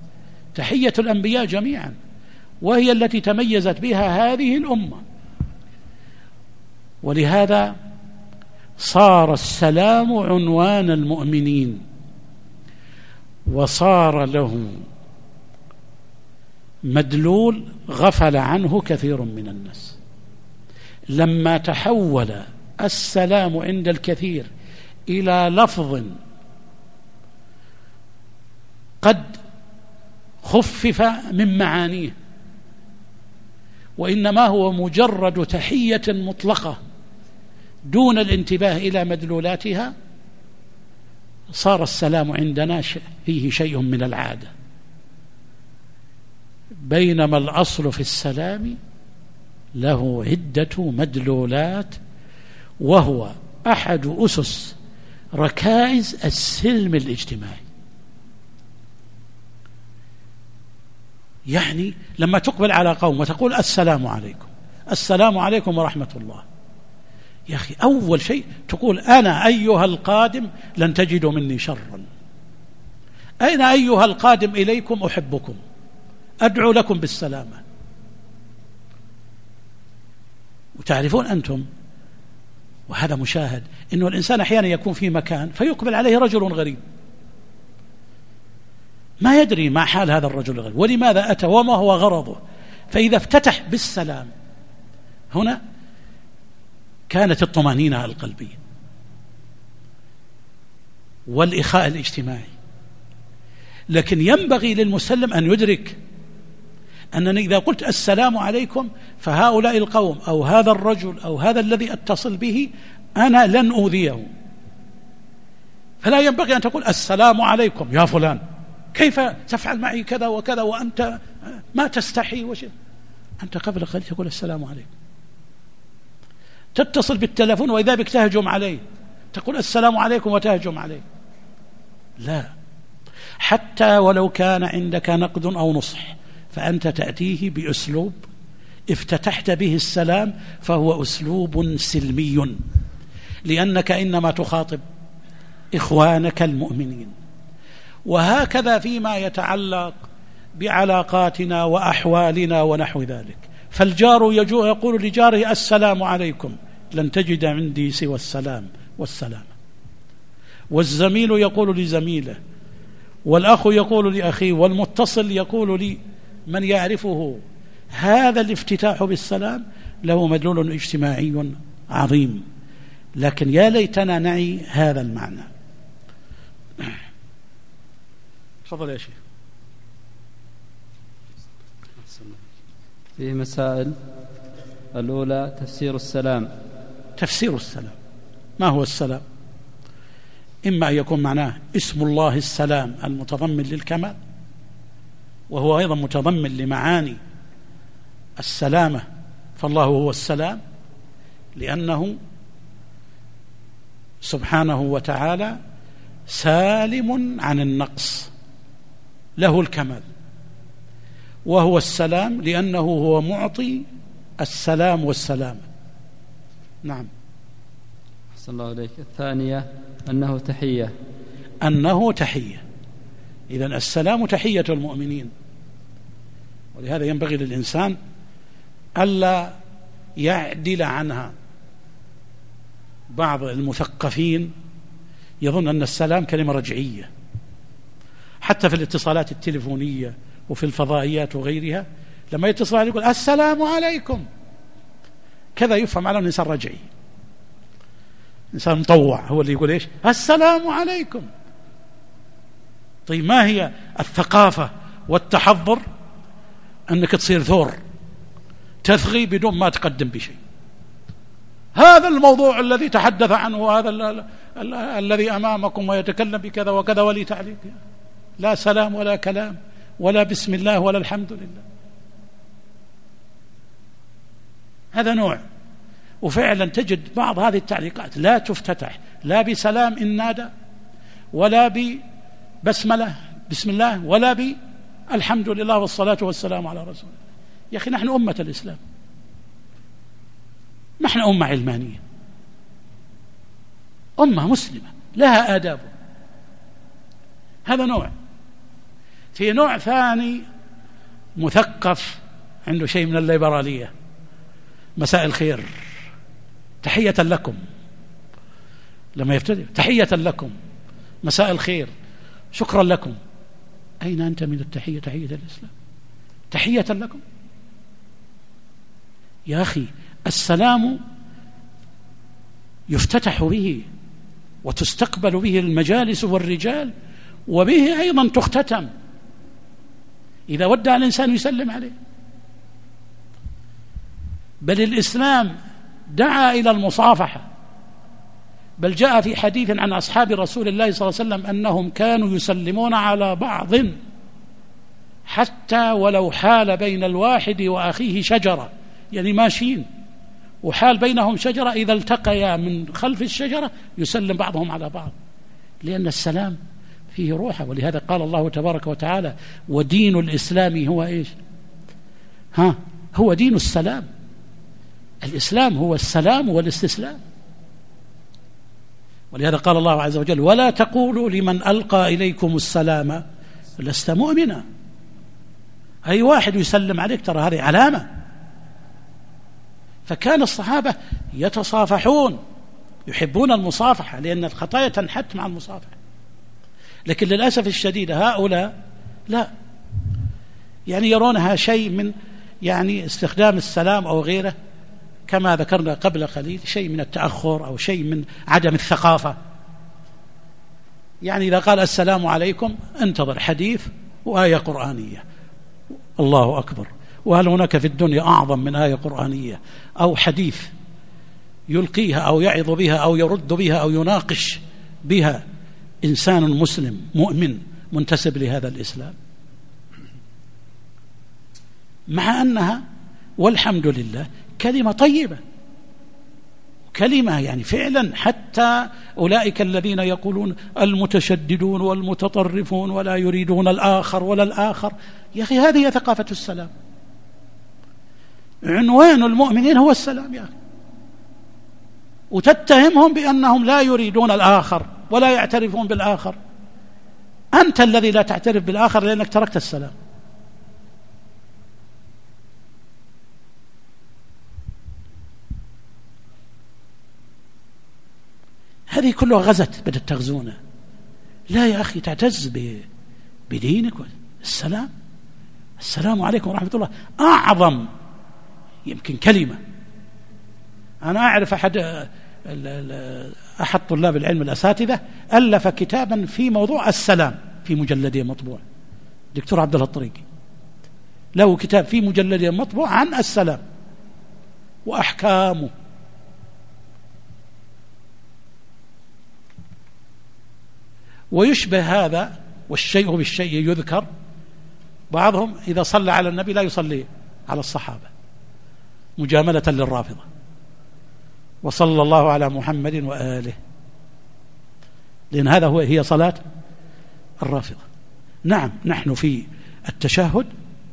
تحية الأنبياء جميعا، وهي التي تميزت بها هذه الأمة. ولهذا صار السلام عنوان المؤمنين، وصار له مدلول غفل عنه كثير من الناس. لما تحول السلام عند الكثير إلى لفظ قد خفف من معانيه، وإنما هو مجرد تحية مطلقة دون الانتباه إلى مدلولاتها، صار السلام عندنا فيه شيء من العادة، بينما الأصل في السلام له عدة مدلولات، وهو أحد أسس ركائز السلم الاجتماعي. يعني لما تقبل على قوم وتقول السلام عليكم، السلام عليكم ورحمة الله، يا أخي أول شيء تقول أنا أيها القادم لن تجدوا مني شرا، أين أيها القادم إليكم أحبكم، أدعو لكم بالسلامة. وتعرفون أنتم، وهذا مشاهد، إنه الإنسان أحيانا يكون في مكان فيقبل عليه رجل غريب، ما يدري ما حال هذا الرجل الغريب ولماذا أتى وما هو غرضه، فإذا افتتح بالسلام هنا كانت الطمأنينة القلبية والإخاء الاجتماعي. لكن ينبغي للمسلم أن يدرك أنني إذا قلت السلام عليكم فهؤلاء القوم أو هذا الرجل أو هذا الذي أتصل به أنا لن أؤذيه، فلا ينبغي أن تقول السلام عليكم يا فلان، كيف تفعل معي كذا وكذا وأنت ما تستحي أنت قبل قليل تقول السلام عليكم. تتصل بالتلفون وإذا بك تهجم عليه تقول السلام عليكم وتهجم عليه، لا، حتى ولو كان عندك نقد أو نصح فأنت تأتيه بأسلوب افتتحت به السلام، فهو أسلوب سلمي، لأنك إنما تخاطب إخوانك المؤمنين. وهكذا فيما يتعلق بعلاقاتنا وأحوالنا ونحو ذلك، فالجار يقول لجاره السلام عليكم، لن تجد عندي سوى السلام والسلامة. والزميل يقول لزميله، والأخ يقول لأخيه، والمتصل يقول لمن يعرفه. هذا الافتتاح بالسلام له مدلول اجتماعي عظيم، لكن يا ليتنا نعي هذا المعنى. تفضل يا شيخ. فيه مسائل. الأولى تفسير السلام. تفسير السلام، ما هو السلام؟ إما أن يكون معناه اسم الله السلام المتضمن للكمال، وهو أيضا متضمن لمعاني السلامة، فالله هو السلام لأنه سبحانه وتعالى سالم عن النقص، له الكمال، وهو السلام لأنه هو معطي السلام والسلامة. نعم. أحسن الله إليك. الثانية أنه تحية. أنه تحية، إذن السلام تحية المؤمنين، ولهذا ينبغي للإنسان ألا يعدل عنها. بعض المثقفين يظن أن السلام كلمة رجعية، حتى في الاتصالات التلفونية وفي الفضائيات وغيرها، لما يتصل عليه يقول السلام عليكم، كذا يفهم على الإنسان رجعي، إنسان مطوع هو اللي يقول إيش السلام عليكم. طيب ما هي الثقافة والتحضر؟ أنك تصير ثور تثغي بدون ما تقدم بشيء. هذا الموضوع الذي تحدث عنه هذا الذي أمامكم ويتكلم بكذا وكذا ولي تعليق، لا سلام ولا كلام ولا بسم الله ولا الحمد لله. هذا نوع. وفعلا تجد بعض هذه التعليقات لا تفتتح لا بسلام إن نادى، ولا ببسملة بسم الله، ولا بالحمد لله والصلاة والسلام على رسول الله. يا أخي نحن أمة الإسلام، نحن أمة علمانية، أمة مسلمة لها آداب. هذا نوع. في نوع ثاني مثقف عنده شيء من الليبرالية، مساء الخير، تحية لكم، لما يفتدي تحية لكم، مساء الخير، شكرا لكم. أين أنت من التحية؟ تحية الإسلام، تحية لكم. يا أخي السلام يفتتح به وتستقبل به المجالس والرجال، وبه أيضا تختتم. إذا ودع الإنسان يسلم عليه. بل الإسلام دعا إلى المصافحة، بل جاء في حديث عن أصحاب رسول الله صلى الله عليه وسلم أنهم كانوا يسلمون على بعض حتى ولو حال بين الواحد وأخيه شجرة، يعني ماشيين وحال بينهم شجرة، إذا التقيا من خلف الشجرة يسلم بعضهم على بعض، لأن السلام فيه روحه. ولهذا قال الله تبارك وتعالى: ودين الإسلام هو إيش؟ هو دين السلام. الإسلام هو السلام والاستسلام. ولهذا قال الله عز وجل: ولا تقولوا لمن ألقى إليكم السلام لست مؤمنا. أي واحد يسلم عليك ترى هذه علامة. فكان الصحابة يتصافحون، يحبون المصافحة، لأن الخطايا تنحت مع المصافحة. لكن للأسف الشديد هؤلاء لا، يعني يرونها شيء من يعني استخدام السلام أو غيره، كما ذكرنا قبل قليل، شيء من التأخر أو شيء من عدم الثقافة. يعني إذا قال السلام عليكم انتظر حديث وآية قرآنية، الله أكبر، وهل هناك في الدنيا أعظم من آية قرآنية أو حديث يلقيها أو يعظ بها أو يرد بها أو يناقش بها إنسان مسلم مؤمن منتسب لهذا الإسلام؟ مع أنها والحمد لله كلمة طيبة، كلمة يعني فعلا حتى أولئك الذين يقولون المتشددون والمتطرفون ولا يريدون الآخر ولا الآخر، يا أخي هذه ثقافة السلام. عنوان المؤمنين هو السلام يا أخي، وتتهمهم بأنهم لا يريدون الآخر ولا يعترفون بالآخر. أنت الذي لا تعترف بالآخر لأنك تركت السلام. هذه كلها غزت، بدأت تغزونا. لا يا أخي، تعتز بدينك. السلام عليكم ورحمة الله أعظم يمكن كلمة. أنا أعرف أحد طلاب العلم الأساتذة ألف كتابا في موضوع السلام في مجلدين مطبوع، دكتور عبد الله الطريقي له كتاب في مجلدين مطبوع عن السلام وأحكامه. ويشبه هذا والشيء بالشيء يذكر. بعضهم إذا صلى على النبي لا يصلي على الصحابة مجاملة للرافضة، وصلى الله على محمد وآله، لأن هذا هي صلاة الرافضة. نعم، نحن في التشهد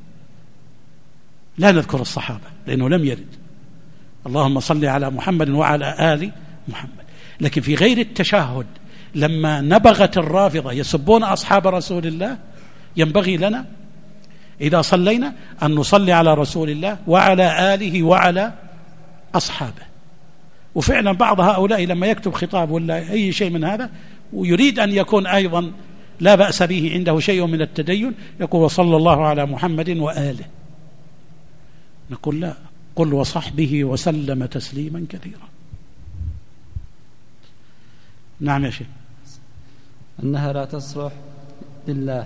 لا نذكر الصحابة لأنه لم يرد، اللهم صل على محمد وعلى آل محمد. لكن في غير التشهد لما نبغت الرافضة يسبون أصحاب رسول الله، ينبغي لنا إذا صلينا أن نصلي على رسول الله وعلى آله وعلى أصحابه. وفعلا بعض هؤلاء لما يكتب خطاب ولا أي شيء من هذا ويريد أن يكون أيضا لا بأس به، عنده شيء من التدين، يقول وصلى الله على محمد وآله. نقول لا، قل وصحبه وسلم تسليما كثيرا. نعم يا شيخ. أنها لا تصلح لله.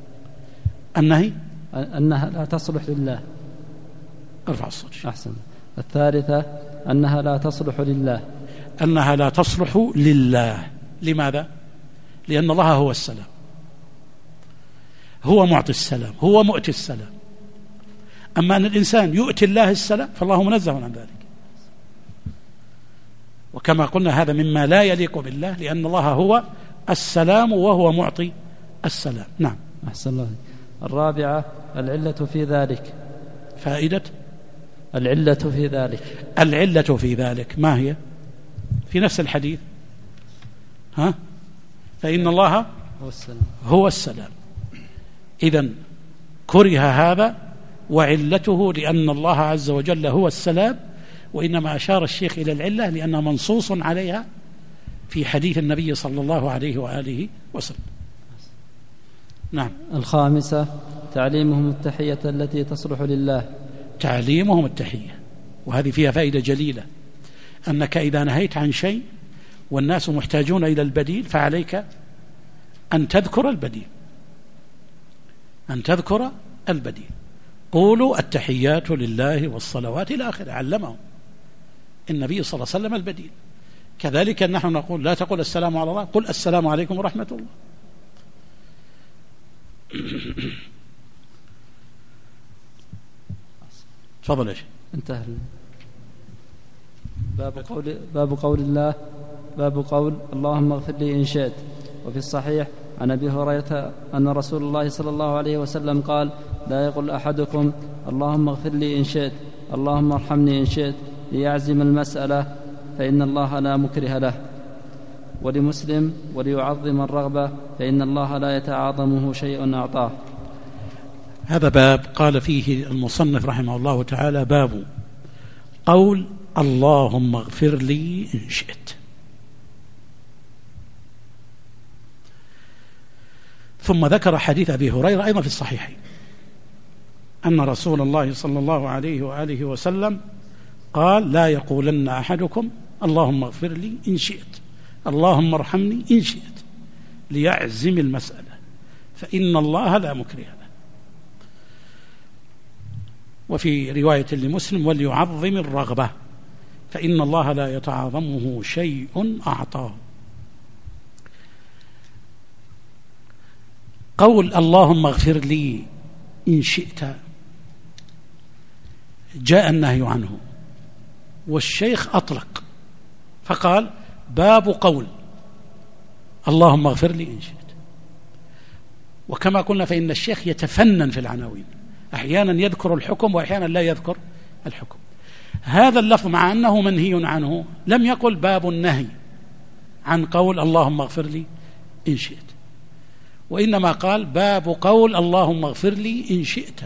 أنها لا تصلح لله. ارفع الصوت. أحسن. الثالثة أنها لا تصلح لله. أنها لا تصلح لله. لماذا؟ لأن الله هو السلام، هو معطي السلام، هو مؤتي السلام. أما أن الإنسان يؤتي الله السلام فالله منزه عن ذلك. وكما قلنا هذا مما لا يليق بالله، لأن الله هو السلام وهو معطي السلام. نعم. أحسن الله. الرابعة العلة في ذلك. فائدة العلة في ذلك. العلة في ذلك ما هي؟ في نفس الحديث فإن الله هو السلام. إذن كره هذا، وعلته لأن الله عز وجل هو السلام، وإنما أشار الشيخ إلى العلة لأنها منصوص عليها في حديث النبي صلى الله عليه وآله وسلم. نعم. الخامسة تعليمهم التحية التي تصلح لله. تعليمهم التحية، وهذه فيها فائدة جليلة، أنك إذا نهيت عن شيء والناس محتاجون إلى البديل فعليك أن تذكر البديل، قولوا التحيات لله والصلوات إلى آخره، علمهم النبي صلى الله عليه وسلم البديل. كذلك نحن نقول لا تقول السلام على الله، قل السلام عليكم ورحمة الله. تفضل. ايش انتهى. باب قول اللهم اغفر لي إن شئت. وفي الصحيح عن أبي هريرة أن رسول الله صلى الله عليه وسلم قال: لا يقل أحدكم اللهم اغفر لي إن شئت، اللهم ارحمني إن شئت، ليعزم المسألة، فإن الله لا مكره له. ولمسلم: وليعظم الرغبة، فإن الله لا يتعاظمه شيء أعطاه. هذا باب قال فيه المصنف رحمه الله تعالى: باب قول اللهم اغفر لي إن شئت. ثم ذكر حديث أبي هريرة أيضا في الصحيحين أن رسول الله صلى الله عليه وآله وسلم قال: لا يقولن أحدكم اللهم اغفر لي إن شئت، اللهم ارحمني إن شئت، ليعزم المسألة، فإن الله لا مكره له. وفي رواية لمسلم: وليعظم الرغبة، فإن الله لا يتعاظمه شيء أعطاه. قول اللهم اغفر لي إن شئت جاء النهي عنه، والشيخ أطلق فقال: باب قول اللهم اغفر لي إن شئت. وكما قلنا فإن الشيخ يتفنن في العناوين، أحيانا يذكر الحكم وأحيانا لا يذكر الحكم. هذا اللفظ مع أنه منهي عنه لم يقل باب النهي عن قول اللهم اغفر لي إن شئت، وإنما قال باب قول اللهم اغفر لي إن شئت،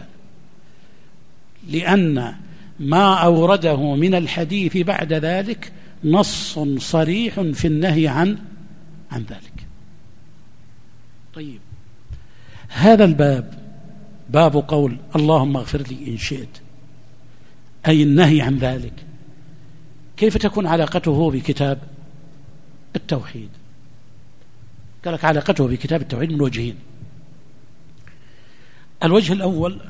لأن ما أورده من الحديث بعد ذلك نص صريح في النهي عن ذلك. طيب، هذا الباب باب قول اللهم اغفر لي إن شئت، أي النهي عن ذلك، كيف تكون علاقته بكتاب التوحيد؟ قال لك علاقته بكتاب التوحيد من وجهين. الوجه الأول: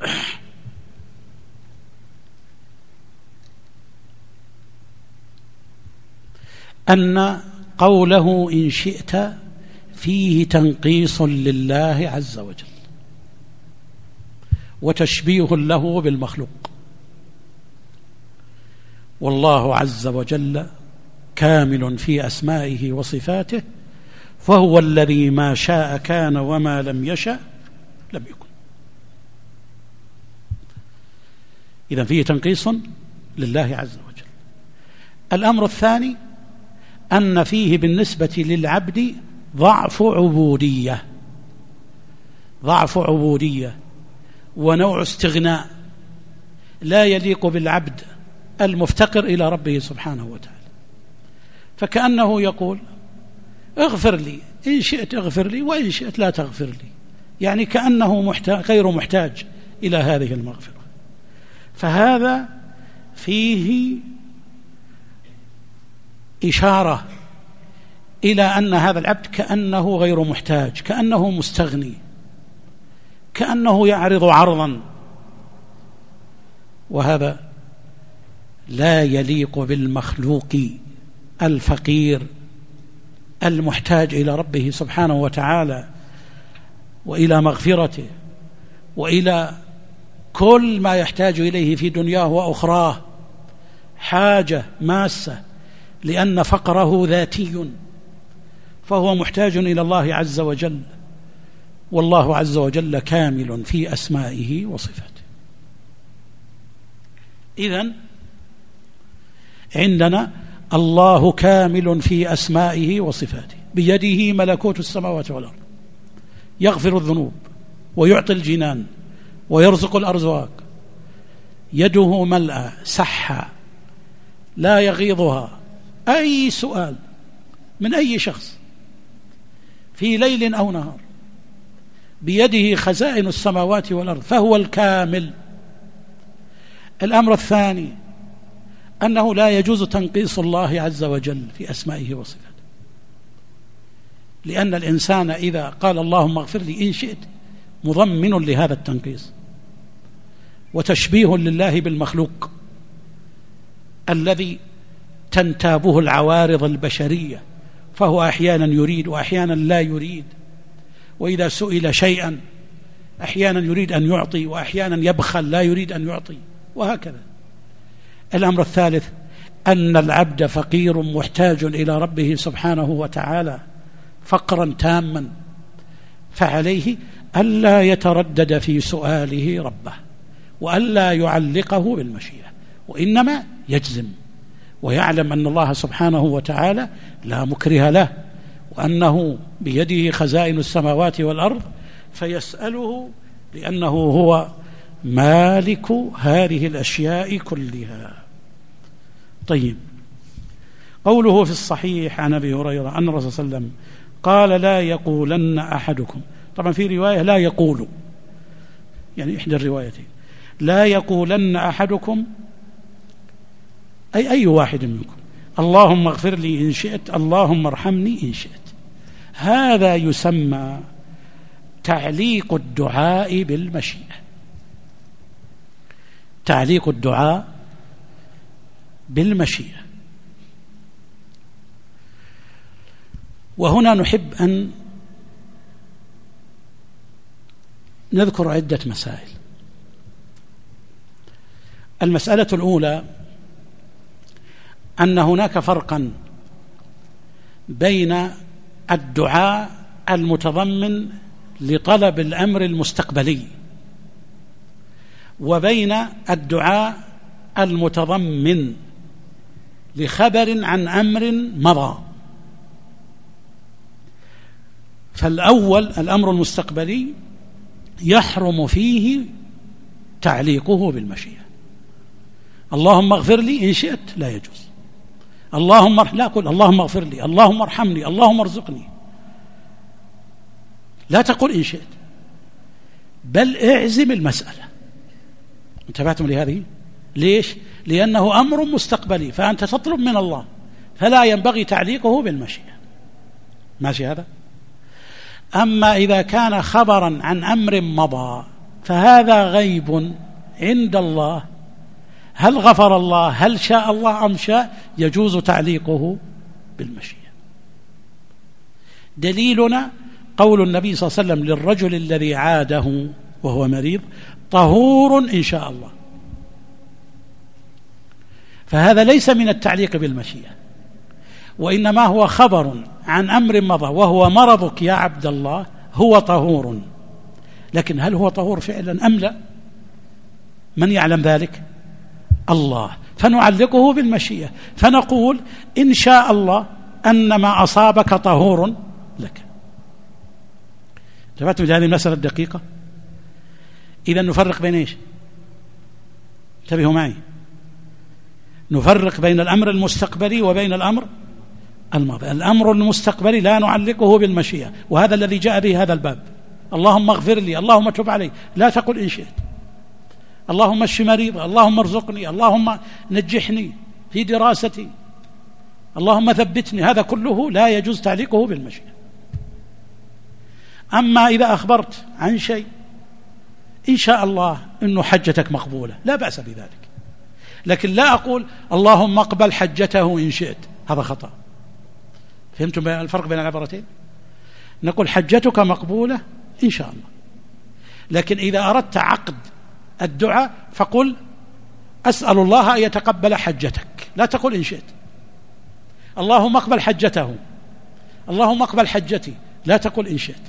أن قوله إن شئت فيه تنقيص لله عز وجل وتشبيه له بالمخلوق، والله عز وجل كامل في أسمائه وصفاته، فهو الذي ما شاء كان وما لم يشأ لم يكن. إذن فيه تنقيص لله عز وجل. الأمر الثاني: أن فيه بالنسبة للعبد ضعف عبودية ونوع استغناء لا يليق بالعبد المفتقر إلى ربه سبحانه وتعالى. فكأنه يقول: اغفر لي إن شئت اغفر لي، وإن شئت لا تغفر لي، يعني كأنه غير محتاج إلى هذه المغفرة. فهذا فيه إشارة إلى أن هذا العبد كأنه غير محتاج، كأنه مستغني، كأنه يعرض عرضا، وهذا لا يليق بالمخلوق الفقير المحتاج إلى ربه سبحانه وتعالى وإلى مغفرته وإلى كل ما يحتاج إليه في دنياه وأخراه، حاجة ماسة، لأن فقره ذاتي، فهو محتاج إلى الله عز وجل، والله عز وجل كامل في أسمائه وصفاته. إذن عندنا الله كامل في أسمائه وصفاته، بيده ملكوت السماوات والأرض، يغفر الذنوب ويعطي الجنان ويرزق الأرزاق، يده ملأى سحا لا يغيضها أي سؤال من أي شخص في ليل أو نهار، بيده خزائن السماوات والأرض، فهو الكامل. الأمر الثاني أنه لا يجوز تنقيص الله عز وجل في أسمائه وصفاته، لأن الإنسان إذا قال اللهم اغفر لي إن شئت مضمن لهذا التنقيص وتشبيه لله بالمخلوق الذي تنتابه العوارض البشرية، فهو أحيانا يريد وأحيانا لا يريد، وإذا سئل شيئا أحيانا يريد أن يعطي وأحيانا يبخل لا يريد أن يعطي، وهكذا. الأمر الثالث أن العبد فقير محتاج إلى ربه سبحانه وتعالى فقرا تاما، فعليه ألا يتردد في سؤاله ربه وألا يعلقه بالمشيئة، وإنما يجزم ويعلم أن الله سبحانه وتعالى لا مكره له، وأنه بيده خزائن السماوات والأرض، فيسأله لأنه هو مالك هذه الأشياء كلها. طيب، قوله في الصحيح عن أبي هريرة أن الرسول صلى الله عليه وسلم قال لا يقولن أحدكم، طبعا في رواية لا يقول، يعني إحدى الروايتين، لا يقولن أحدكم أي واحد منكم اللهم اغفر لي إن شئت اللهم ارحمني إن شئت. هذا يسمى تعليق الدعاء بالمشيئة، تعليق الدعاء بالمشيئة. وهنا نحب أن نذكر عدة مسائل. المسألة الأولى أن هناك فرقا بين الدعاء المتضمن لطلب الأمر المستقبلي وبين الدعاء المتضمن لخبر عن أمر مضى. فالأول الأمر المستقبلي يحرم فيه تعليقه بالمشيئة، اللهم اغفر لي إن شئت لا يجوز، لا أقول اللهم اغفر لي اللهم ارحمني اللهم ارزقني، لا تقول إن شئت، بل اعزم المسألة. انتبهتم لهذه؟ ليش؟ لأنه أمر مستقبلي، فأنت تطلب من الله، فلا ينبغي تعليقه بالمشيئة. ماشي هذا؟ أما إذا كان خبرا عن أمر مضى فهذا غيب عند الله، هل غفر الله هل شاء الله أم شاء، يجوز تعليقه بالمشيئة. دليلنا قول النبي صلى الله عليه وسلم للرجل الذي عاده وهو مريض طهور إن شاء الله، فهذا ليس من التعليق بالمشيئة، وإنما هو خبر عن أمر مضى، وهو مرضك يا عبد الله هو طهور، لكن هل هو طهور فعلا أم لا؟ من يعلم ذلك؟ الله. فنعلقه بالمشيئة، فنقول إن شاء الله أن ما أصابك طهور لك. انتبهتم لهذه المسألة الدقيقة؟ إذا نفرق بين إيش؟ انتبهوا معي، نفرق بين الأمر المستقبلي وبين الأمر الماضي. الأمر المستقبلي لا نعلقه بالمشيئة، وهذا الذي جاء به هذا الباب، اللهم اغفر لي اللهم تب علي، لا تقل إن شئت، اللهم اشف مريضا اللهم ارزقني اللهم نجحني في دراستي اللهم ثبتني، هذا كله لا يجوز تعليقه بالمشيئة. أما إذا أخبرت عن شيء إن شاء الله إنه حجتك مقبولة لا بأس بذلك، لكن لا أقول اللهم اقبل حجته إن شئت، هذا خطأ. فهمتم الفرق بين العبارتين؟ نقول حجتك مقبولة إن شاء الله، لكن إذا أردت عقد الدعاء فقل أسأل الله أن يتقبل حجتك، لا تقول إن شئت. اللهم اقبل حجته اللهم اقبل حجتي، لا تقول إن شئت.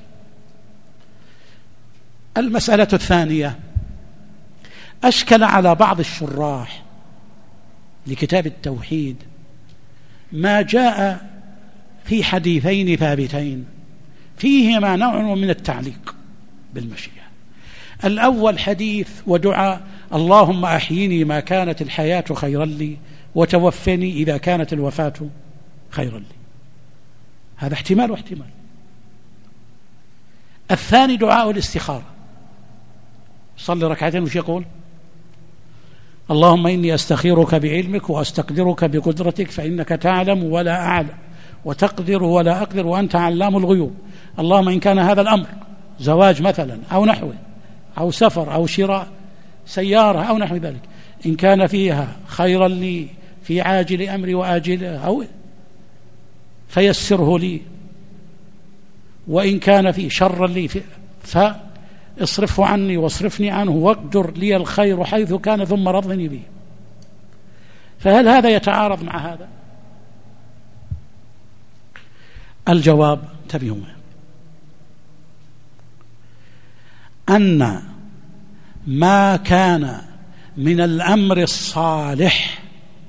المسألة الثانية، أشكل على بعض الشراح لكتاب التوحيد ما جاء في حديثين ثابتين فيهما نوع من التعليق بالمشيئة. الأول حديث ودعاء: اللهم أحيني ما كانت الحياة خيرا لي وتوفني إذا كانت الوفاة خيرا لي. هذا احتمال واحتمال. الثاني دعاء الاستخارة، صلي ركعتين وش يقول؟ اللهم إني أستخيرك بعلمك وأستقدرك بقدرتك فإنك تعلم ولا أعلم وتقدر ولا أقدر وأنت علام الغيوب. اللهم إن كان هذا الأمر زواج مثلا أو نحوه أو سفر أو شراء سيارة أو نحو ذلك، إن كان فيها خيرا لي في عاجل أمري وآجله أو فيسره لي، وإن كان فيه شرا لي فاصرفه عني واصرفني عنه واقدر لي الخير حيث كان ثم رضني به. فهل هذا يتعارض مع هذا؟ الجواب انتبهوا أن ما كان من الأمر الصالح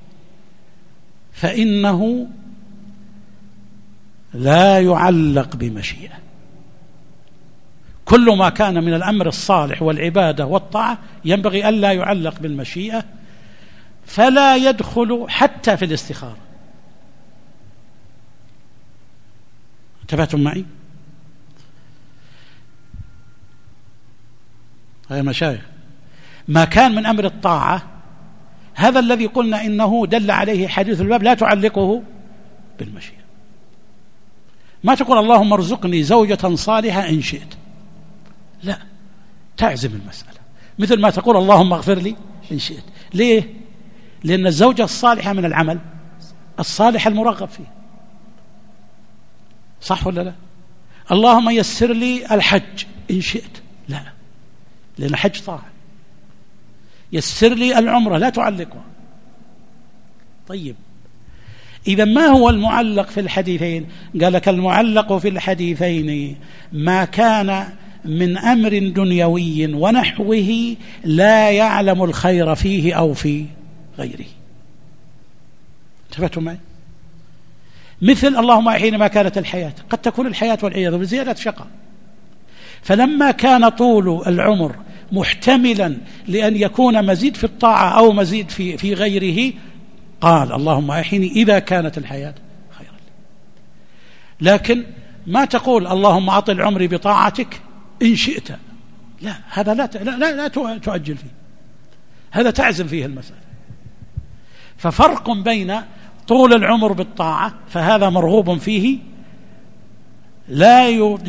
فإنه لا يعلق بمشيئة. كل ما كان من الأمر الصالح والعبادة والطاعة ينبغي ألا يعلق بالمشيئة، فلا يدخل حتى في الاستخارة. انتبهتم معي؟ يا مشايخ، ما كان من أمر الطاعة هذا الذي قلنا إنه دل عليه حديث الباب لا تعلقه بالمشيئة. ما تقول اللهم ارزقني زوجة صالحة إن شئت، لا، تعزم المسألة، مثل ما تقول اللهم اغفر لي إن شئت. ليه؟ لأن الزوجة الصالحة من العمل الصالح المرغب فيه، صح ولا لا؟ اللهم يسر لي الحج إن شئت، لا، لأن الحج طاعة. يسر لي العمرة، لا تعلقها. طيب، إذا ما هو المعلق في الحديثين؟ قال لك المعلق في الحديثين ما كان من أمر دنيوي ونحوه لا يعلم الخير فيه أو في غيره. انتبهتم معي؟ مثل اللهم أحيني ما كانت الحياة، قد تكون الحياة والعياذ بالله زيادة شقاء، فلما كان طول العمر محتملا لأن يكون مزيد في الطاعة أو مزيد في غيره، قال اللهم أحيني إذا كانت الحياة خيرا لي. لكن ما تقول اللهم أطل عمري بطاعتك إن شئت، لا، هذا لا تؤجل فيه، هذا تعزم فيه المسألة. ففرق بين طول العمر بالطاعة فهذا مرغوب فيه لا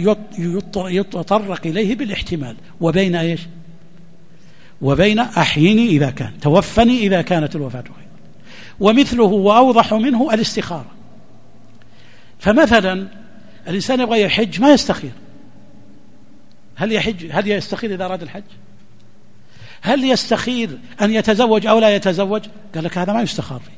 يتطرق إليه بالاحتمال، وبين إيش؟ وبين أحيني إذا كان، توفني إذا كانت الوفاة خيرا. ومثله وأوضح منه الاستخارة. فمثلا الإنسان يبغى يحج ما يستخير، هل يستخير إذا أراد الحج؟ هل يستخير أن يتزوج أو لا يتزوج؟ قال لك هذا ما يستخار فيه.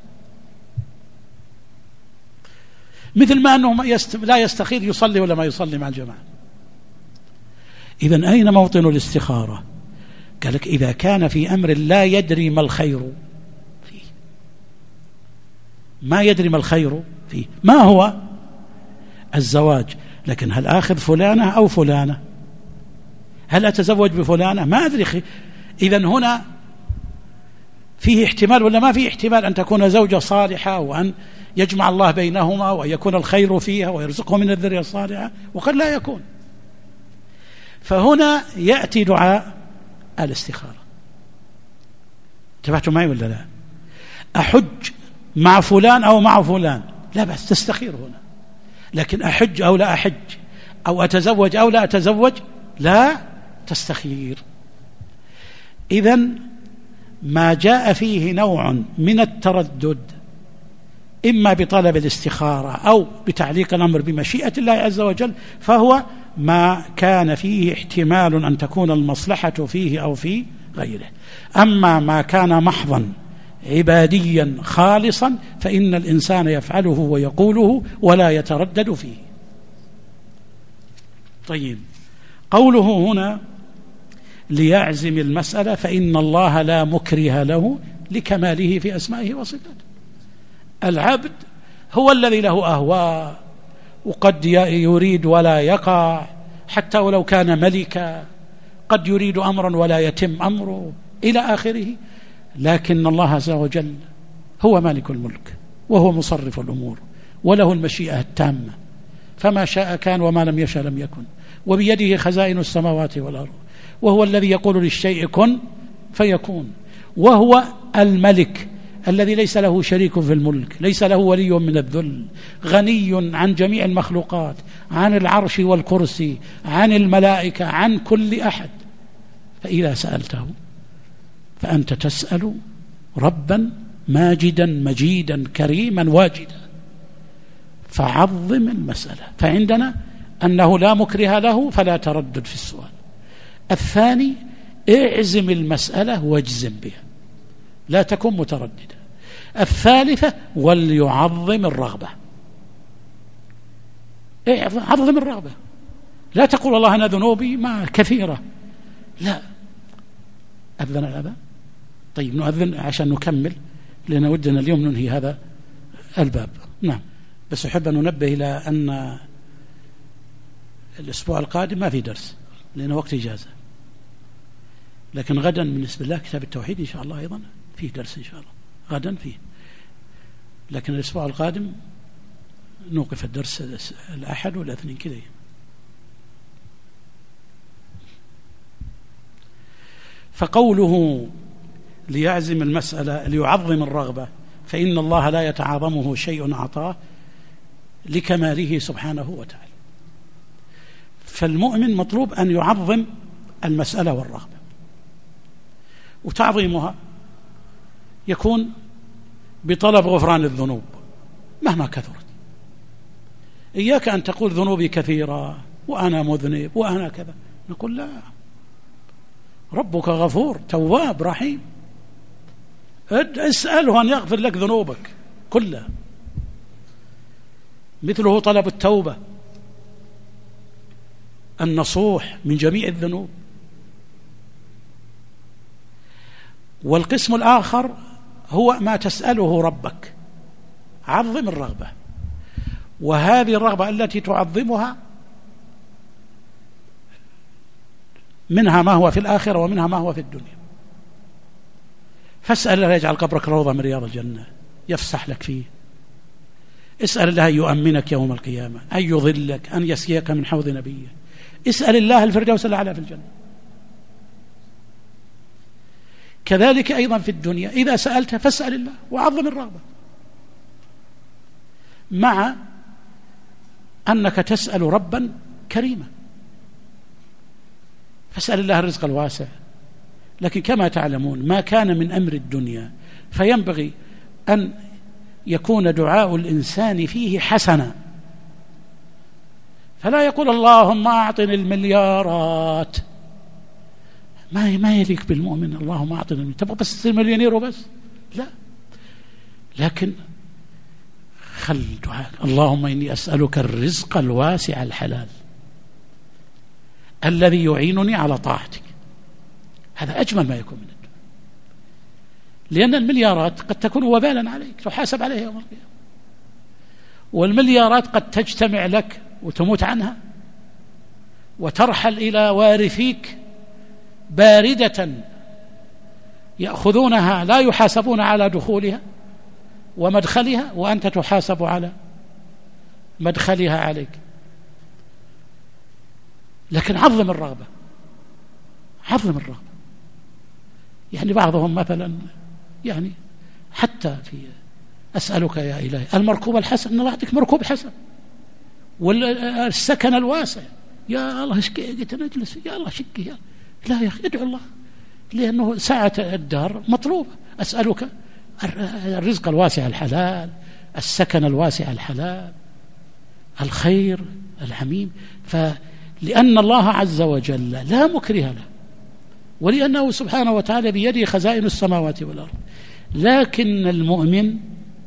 مثل ما أنه لا يستخير يصلي ولا ما يصلي مع الجماعة. إذن أين موطن الاستخارة؟ قال لك إذا كان في أمر لا يدري ما الخير فيه، ما يدري ما الخير فيه. ما هو الزواج؟ لكن هل آخذ فلانة أو فلانة؟ هل أتزوج بفلانة؟ ما أدري. إذن هنا فيه احتمال ولا ما فيه احتمال أن تكون زوجة صالحة وأن يجمع الله بينهما ويكون الخير فيها ويرزقه من الذرية الصالحة، وقد لا يكون. فهنا يأتي دعاء الاستخارة. انتبهتوا معي ولا لا؟ أحج مع فلان أو مع فلان، لا بس تستخير هنا. لكن أحج أو لا أحج، أو أتزوج أو لا أتزوج، لا تستخير. إذن ما جاء فيه نوع من التردد إما بطلب الاستخارة أو بتعليق الأمر بمشيئة الله عز وجل، فهو ما كان فيه احتمال أن تكون المصلحة فيه أو في غيره. أما ما كان محضا عباديا خالصا فإن الإنسان يفعله ويقوله ولا يتردد فيه. طيب، قوله هنا ليعزم المسألة فإن الله لا مكره له لكماله في أسمائه وصفاته. العبد هو الذي له أهواء وقد يريد ولا يقع، حتى ولو كان ملكا قد يريد أمرا ولا يتم أمره إلى آخره. لكن الله عز وجل هو مالك الملك وهو مصرف الأمور وله المشيئة التامة، فما شاء كان وما لم يشاء لم يكن، وبيده خزائن السماوات والأرض، وهو الذي يقول للشيء كن فيكون، وهو الملك الذي ليس له شريك في الملك، ليس له ولي من الذل، غني عن جميع المخلوقات، عن العرش والكرسي، عن الملائكة، عن كل أحد. فإذا سألته فأنت تسأل ربا ماجدا مجيدا كريما واجدا، فعظم المسألة. فعندنا أنه لا مكره له فلا تردد في السؤال. الثاني اعزم المسألة واجزم بها، لا تكن مترددا. الثالثة وليعظم الرغبة، عظم الرغبة، لا تقول والله أنا ذنوبي ما كثيرة، لا. أذن الأذان؟ طيب نؤذن عشان نكمل، لأن ودنا اليوم ننهي هذا الباب. نعم، بس أحب أن ننبه إلى أن الأسبوع القادم ما في درس لأنه وقت إجازة، لكن غدا بالنسبة الله كتاب التوحيد إن شاء الله أيضا فيه درس إن شاء الله، غدا فيه. لكن الأسبوع القادم نوقف الدرس الأحد والاثنين كذا. فقوله ليعزم المسألة ليعظم الرغبة، فإن الله لا يتعاظمه شيء أعطاه لكماله سبحانه وتعالى. فالمؤمن مطلوب أن يعظم المسألة والرغبة، وتعظيمها يكون بطلب غفران الذنوب مهما كثرت. إياك أن تقول ذنوبي كثيرة وأنا مذنب وأنا كذا، نقول لا، ربك غفور تواب رحيم، اسأله أن يغفر لك ذنوبك كلها. مثله طلب التوبة النصوح من جميع الذنوب. والقسم الآخر هو ما تسأله ربك، عظم الرغبة، وهذه الرغبة التي تعظمها منها ما هو في الآخرة ومنها ما هو في الدنيا. فاسأل الله يجعل قبرك روضة من رياض الجنة يفسح لك فيه، اسأل الله أن يؤمنك يوم القيامة، أن يظلك، أن يسقيك من حوض نبيه، اسأل الله الفردوس الأعلى في الجنة. كذلك أيضا في الدنيا إذا سألت فاسأل الله وعظم الرغبة، مع أنك تسأل ربا كريما، فاسأل الله الرزق الواسع. لكن كما تعلمون ما كان من أمر الدنيا فينبغي أن يكون دعاء الإنسان فيه حسنا، فلا يقول اللهم أعطني المليارات، ما يليق بالمؤمن اللهم أعطني المليارات، تبغى بس تصير مليونير وبس، لا. لكن خل دعاء اللهم إني أسألك الرزق الواسع الحلال الذي يعينني على طاعتك، هذا أجمل ما يكون من الدنيا. لأن المليارات قد تكون وبالا عليك تحاسب عليها يوم القيامة، والمليارات قد تجتمع لك وتموت عنها وترحل إلى وارثيك باردة يأخذونها لا يحاسبون على دخولها ومدخلها، وأنت تحاسب على مدخلها عليك. لكن عظم الرغبة، عظم الرغبة. يعني بعضهم مثلا يعني حتى في أسألك يا إلهي المركوب الحسن، الله يعطيك مركوب حسن، والسكن الواسع، يا الله اشكيت نجلس، يا الله شكي، لا يا أخي ادعو الله، لأنه ساعة الدار مطلوبة. أسألك الرزق الواسع الحلال، السكن الواسع الحلال، الخير العميم. فلأن الله عز وجل لا مكره له، ولأنه سبحانه وتعالى بيده خزائن السماوات والأرض. لكن المؤمن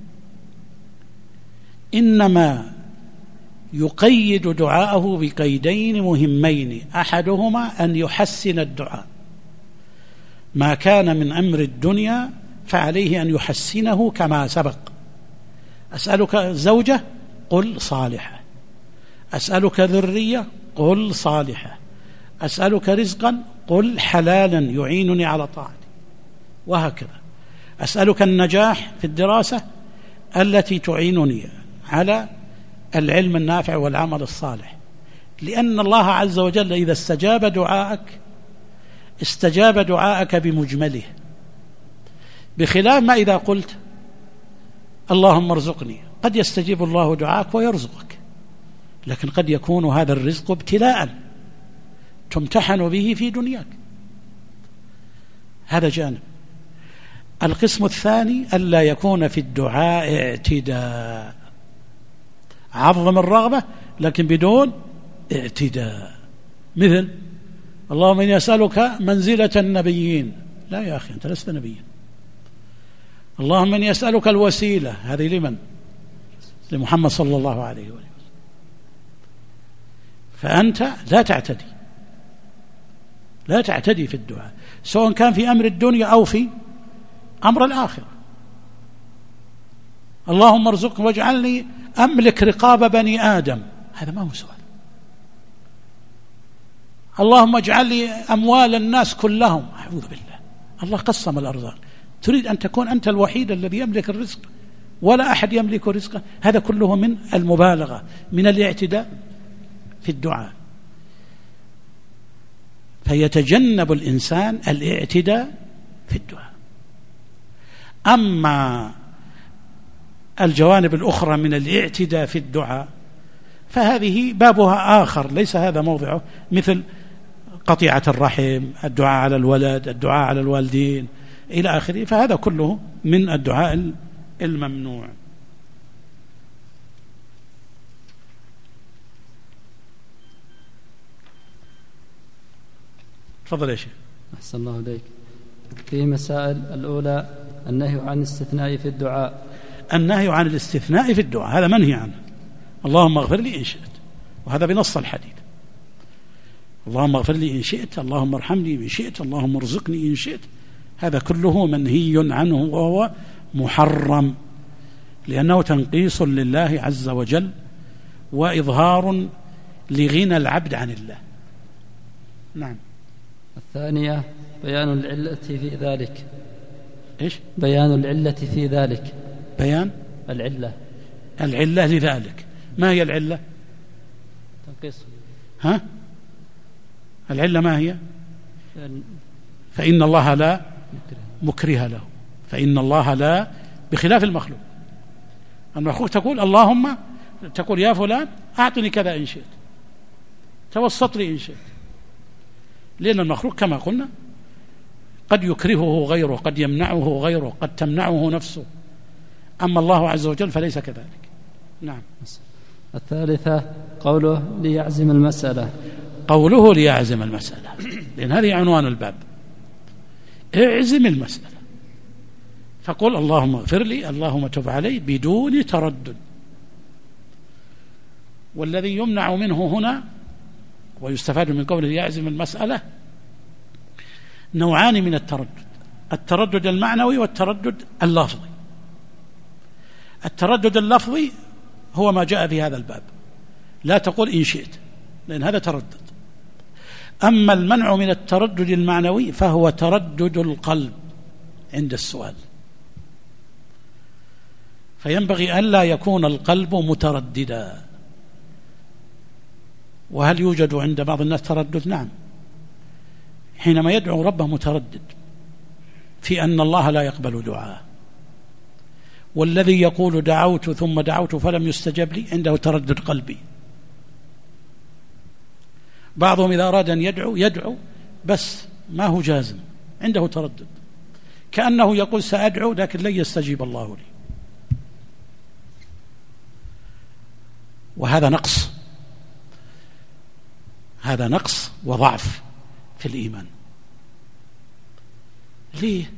إنما يقيد دعاءه بقيدين مهمين، أحدهما أن يحسن الدعاء، ما كان من أمر الدنيا فعليه أن يحسنه كما سبق. أسألك زوجة قل صالحة، أسألك ذرية قل صالحة، أسألك رزقا قل حلالا يعينني على طاعتي، وهكذا. أسألك النجاح في الدراسة التي تعينني على العلم النافع والعمل الصالح، لأن الله عز وجل إذا استجاب دعاءك بمجمله، بخلاف ما إذا قلت اللهم ارزقني، قد يستجيب الله دعاءك ويرزقك، لكن قد يكون هذا الرزق ابتلاء تمتحن به في دنياك. هذا جانب. القسم الثاني ألا يكون في الدعاء اعتداء، عظم الرغبة لكن بدون اعتداء، مثل اللهم إني أسألك منزلة النبيين، لا يا أخي أنت لست نبيا. اللهم إني أسألك الوسيلة، هذه لمن؟ لمحمد صلى الله عليه وسلم. فأنت لا تعتدي في الدعاء، سواء كان في أمر الدنيا أو في أمر الآخرة. اللهم ارزقني واجعلني أملك رقاب بني آدم، هذا ما هو سؤال. اللهم اجعل لي أموال الناس كلهم، أعوذ بالله، الله قسم الأرزاق، تريد أن تكون أنت الوحيد الذي يملك الرزق ولا أحد يملك رزقه؟ هذا كله من المبالغة، من الاعتداء في الدعاء. فيتجنب الإنسان الاعتداء في الدعاء. أما الجوانب الأخرى من الاعتداء في الدعاء فهذه بابها آخر، ليس هذا موضعه، مثل قطيعة الرحم، الدعاء على الولد، الدعاء على الوالدين إلى آخره، فهذا كله من الدعاء الممنوع. تفضل يا شيخ. أحسن الله إليك. في مسائل الأولى النهي عن الاستثناء في الدعاء. النهي عن الاستثناء في الدعاء هذا منهي عنه. اللهم اغفر لي إن شئت، وهذا بنص الحديث. اللهم اغفر لي إن شئت، اللهم ارحمني إن شئت، اللهم ارزقني إن شئت، هذا كله منهي عنه وهو محرم، لأنه تنقيص لله عز وجل وإظهار لغنى العبد عن الله. نعم. الثانية بيان العلة في ذلك. إيش؟ بيان العلة في ذلك. بيان العلة لذلك. ما هي العلة؟ تنقيص. ها؟ العلة ما هي؟ فإن الله لا مكره له، فإن الله لا، بخلاف المخلوق. المخلوق تقول اللهم، تقول يا فلان أعطني كذا إن شئت، توسط لي إن شئت، لأن المخلوق كما قلنا قد يكرهه غيره، قد يمنعه غيره، قد تمنعه نفسه، أما الله عز وجل فليس كذلك. نعم. الثالثة قوله ليعزم المسألة. قوله ليعزم المسألة، لأن هذه عنوان الباب، اعزم المسألة، فقل اللهم اغفر لي، اللهم تب علي، بدون تردد. والذي يمنع منه هنا ويستفاد من قوله ليعزم المسألة نوعان من التردد: التردد المعنوي والتردد اللفظي. التردد اللفظي هو ما جاء في هذا الباب، لا تقول إن شئت، لأن هذا تردد. أما المنع من التردد المعنوي فهو تردد القلب عند السؤال، فينبغي أن لا يكون القلب مترددا. وهل يوجد عند بعض الناس تردد؟ نعم، حينما يدعو ربه متردد في أن الله لا يقبل دعاءه، والذي يقول دعوت ثم دعوت فلم يستجب لي عنده تردد قلبي. بعضهم إذا أراد أن يدعو بس ما هو جازم، عنده تردد، كأنه يقول سأدعو لكن لن يستجيب الله لي، وهذا نقص، هذا نقص وضعف في الإيمان. ليه؟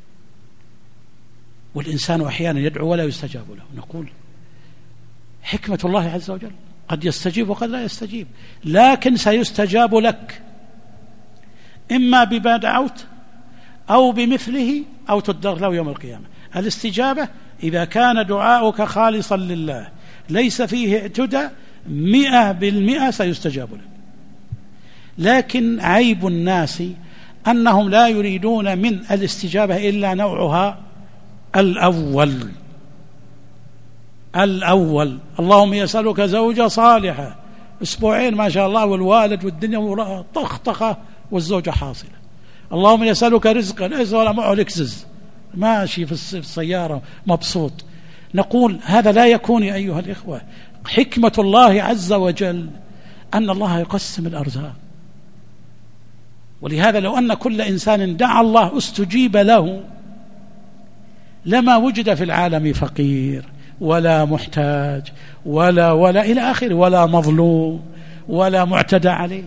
والإنسان أحيانا يدعو ولا يستجاب له، نقول حكمة الله عز وجل، قد يستجيب وقد لا يستجيب، لكن سيستجاب لك إما بما دعوت أو بمثله أو تدر له يوم القيامة. الاستجابة إذا كان دعاؤك خالصا لله ليس فيه اعتداء 100% سيستجاب لك، لكن عيب الناس أنهم لا يريدون من الاستجابة إلا نوعها الأول. اللهم يسألك زوجة صالحة، أسبوعين ما شاء الله والوالد والدنيا طخطخة والزوجة حاصلة. اللهم يسألك رزقا، ولا معه لكزز ماشي في السيارة مبسوط. نقول هذا لا يكون يا أيها الإخوة. حكمة الله عز وجل أن الله يقسم الأرزاق، ولهذا لو أن كل إنسان دعا الله استجيب له لما وجد في العالم فقير ولا محتاج ولا إلى آخره، ولا مظلوم ولا معتدى عليه.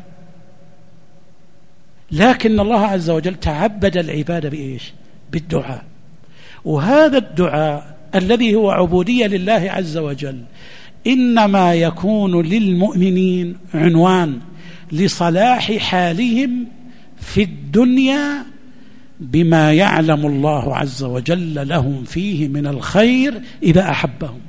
لكن الله عز وجل تعبد العبادة بإيش؟ بالدعاء. وهذا الدعاء الذي هو عبودية لله عز وجل إنما يكون للمؤمنين عنوان لصلاح حالهم في الدنيا بما يعلم الله عز وجل لهم فيه من الخير إذا أحبهم.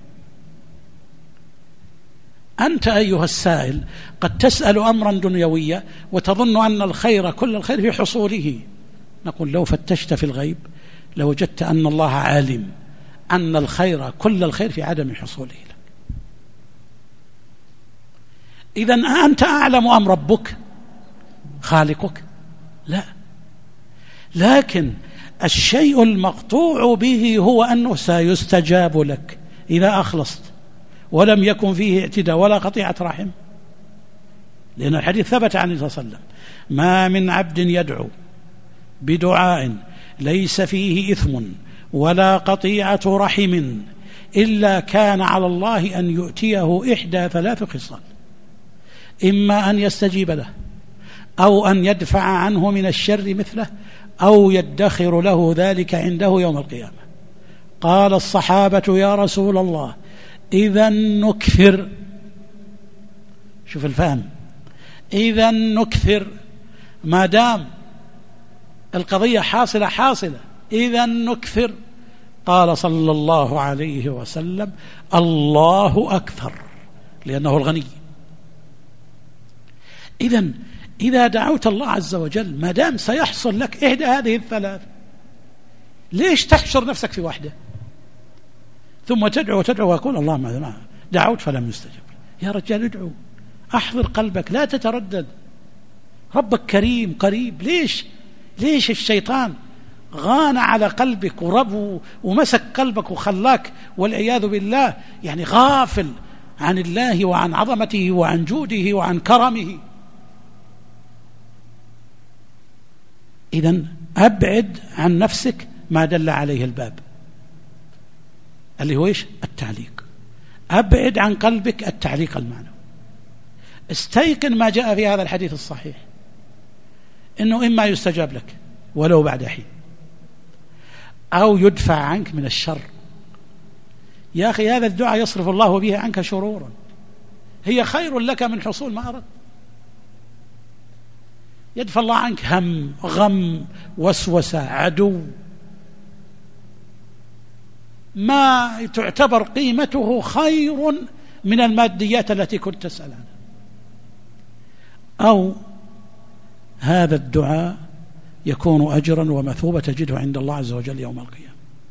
أنت أيها السائل قد تسأل أمرا دنيويا وتظن أن الخير كل الخير في حصوله. نقول لو فتشت في الغيب لوجدت أن الله عالم أن الخير كل الخير في عدم حصوله لك. إذن أنت أعلم أم ربك خالقك؟ لا. لكن الشيء المقطوع به هو أنه سيستجاب لك إذا أخلصت ولم يكن فيه اعتداء ولا قطيعة رحم، لأن الحديث ثبت عن النبي صلى الله عليه وسلم: ما من عبد يدعو بدعاء ليس فيه إثم ولا قطيعة رحم إلا كان على الله أن يؤتيه إحدى ثلاث خصال: إما أن يستجيب له، أو أن يدفع عنه من الشر مثله، أو يدخر له ذلك عنده يوم القيامة. قال الصحابة: يا رسول الله إذا نكثر. شوف الفهم، إذا نكثر ما دام القضية حاصلة إذا نكثر. قال صلى الله عليه وسلم: الله أكثر، لأنه الغني. إذن إذا دعوت الله عز وجل ما دام سيحصل لك إحدى هذه الثلاث، ليش تحشر نفسك في واحدة ثم تدعو ويقول الله ما دعوت فلم يستجب؟ يا رجال ادعو، أحضر قلبك، لا تتردد، ربك كريم قريب. ليش الشيطان غان على قلبك وربه ومسك قلبك وخلاك والعياذ بالله يعني غافل عن الله وعن عظمته وعن جوده وعن كرمه؟ إذن أبعد عن نفسك ما دل عليه الباب اللي هو إيش؟ التعليق. أبعد عن قلبك التعليق المعنوي. استيقن ما جاء في هذا الحديث الصحيح إنه إما يستجاب لك ولو بعد حين، أو يدفع عنك من الشر. يا أخي هذا الدعاء يصرف الله به عنك شرورا هي خير لك من حصول ما أردت. يدفع الله عنك هم، غم، وسوسة، عدو، ما تعتبر قيمته خير من الماديات التي كنت تسأل عنها. أو هذا الدعاء يكون أجرا ومثوبة تجده عند الله عز وجل يوم القيامة.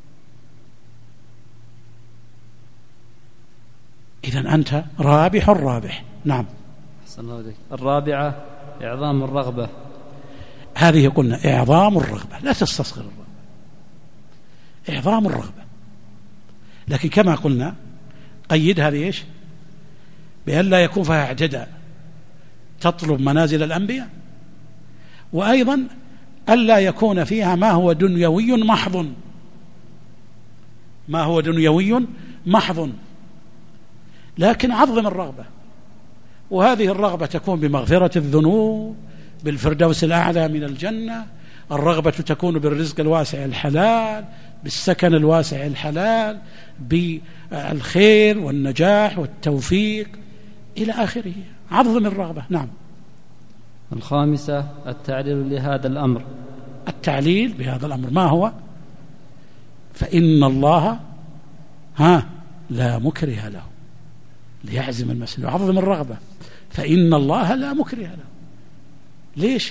إذن أنت رابح. نعم. الرابعة إعظام الرغبة. هذه قلنا إعظام الرغبة، لا تستصغر الرغبة، إعظام الرغبة. لكن كما قلنا قيدها بإيش؟ بأن لا يكون فيها اعتداء، تطلب منازل الأنبياء، وأيضا ألا يكون فيها ما هو دنيوي محض، لكن عظم الرغبة. وهذه الرغبة تكون بمغفرة الذنوب، بالفردوس الأعلى من الجنة. الرغبة تكون بالرزق الواسع الحلال، بالسكن الواسع الحلال، بالخير والنجاح والتوفيق إلى آخره. عظم الرغبة. نعم. الخامسة التعليل لهذا الأمر. التعليل بهذا الأمر ما هو؟ فإن الله لا مكره له، ليعزم المسألة وعظم الرغبة. فإن الله لا مكره له، ليش؟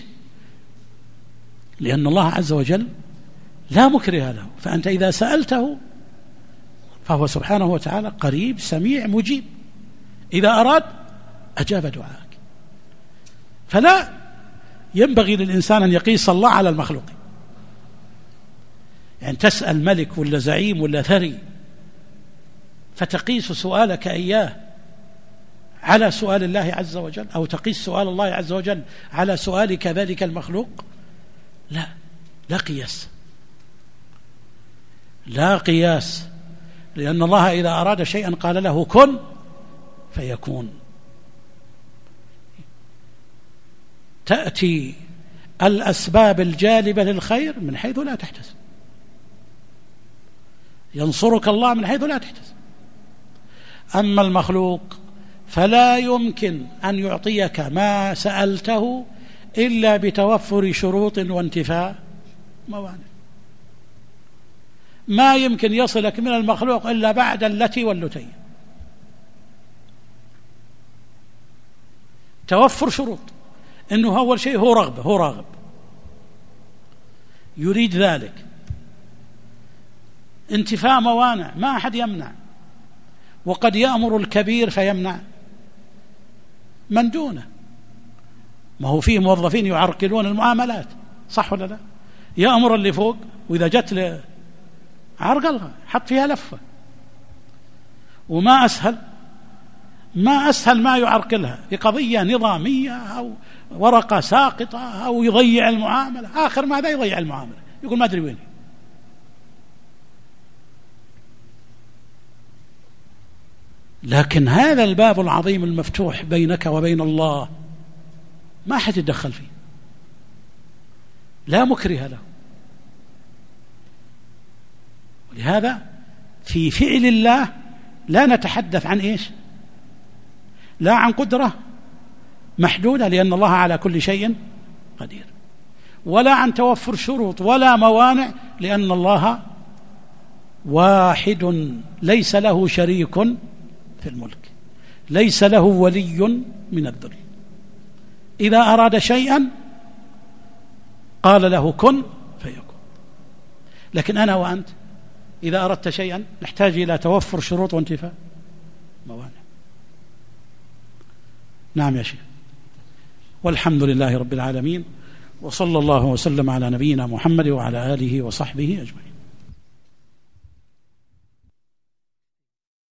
لأن الله عز وجل لا مكره له، فأنت إذا سألته فهو سبحانه وتعالى قريب سميع مجيب، إذا أراد أجاب دعاءك. فلا ينبغي للإنسان أن يقيس الله على المخلوق، يعني تسأل ملك ولا زعيم ولا ثري فتقيس سؤالك إياه على سؤال الله عز وجل، أو تقيس سؤال الله عز وجل على سؤالك ذلك المخلوق. لا قياس، لا قياس، لأن الله إذا أراد شيئا قال له كن فيكون. تأتي الأسباب الجالبة للخير من حيث لا تحتسب، ينصرك الله من حيث لا تحتسب. أما المخلوق فلا يمكن أن يعطيك ما سألته إلا بتوفر شروط وانتفاء موانع. ما يمكن يصلك من المخلوق إلا بعد التي واللتين، توفر شروط، إنه أول شيء هو رغبة، هو راغب يريد ذلك، انتفاء موانع، ما أحد يمنع، وقد يأمر الكبير فيمنع من دونه. ما هو فيه موظفين يعرقلون المعاملات، صح ولا لا؟ يأمر اللي فوق، وإذا جت له عرقلها حط فيها لفة، وما أسهل ما يعرقلها بقضية نظامية أو ورقة ساقطة أو يضيع المعاملة، آخر ماذا يضيع المعاملة، يقول ما أدري وين. لكن هذا الباب العظيم المفتوح بينك وبين الله ما حد يتدخل فيه، لا مكره له. ولهذا في فعل الله لا نتحدث عن إيش؟ لا عن قدرة محدودة لأن الله على كل شيء قدير، ولا عن توفر شروط ولا موانع لأن الله واحد ليس له شريك في الملك، ليس له ولي من الذل. إذا أراد شيئا قال له كن فيكون. لكن أنا وأنت إذا أردت شيئا نحتاج إلى توفر شروط وانتفاء موانع. نعم يا شيخ. والحمد لله رب العالمين، وصلى الله وسلم على نبينا محمد وعلى آله وصحبه أجمعين.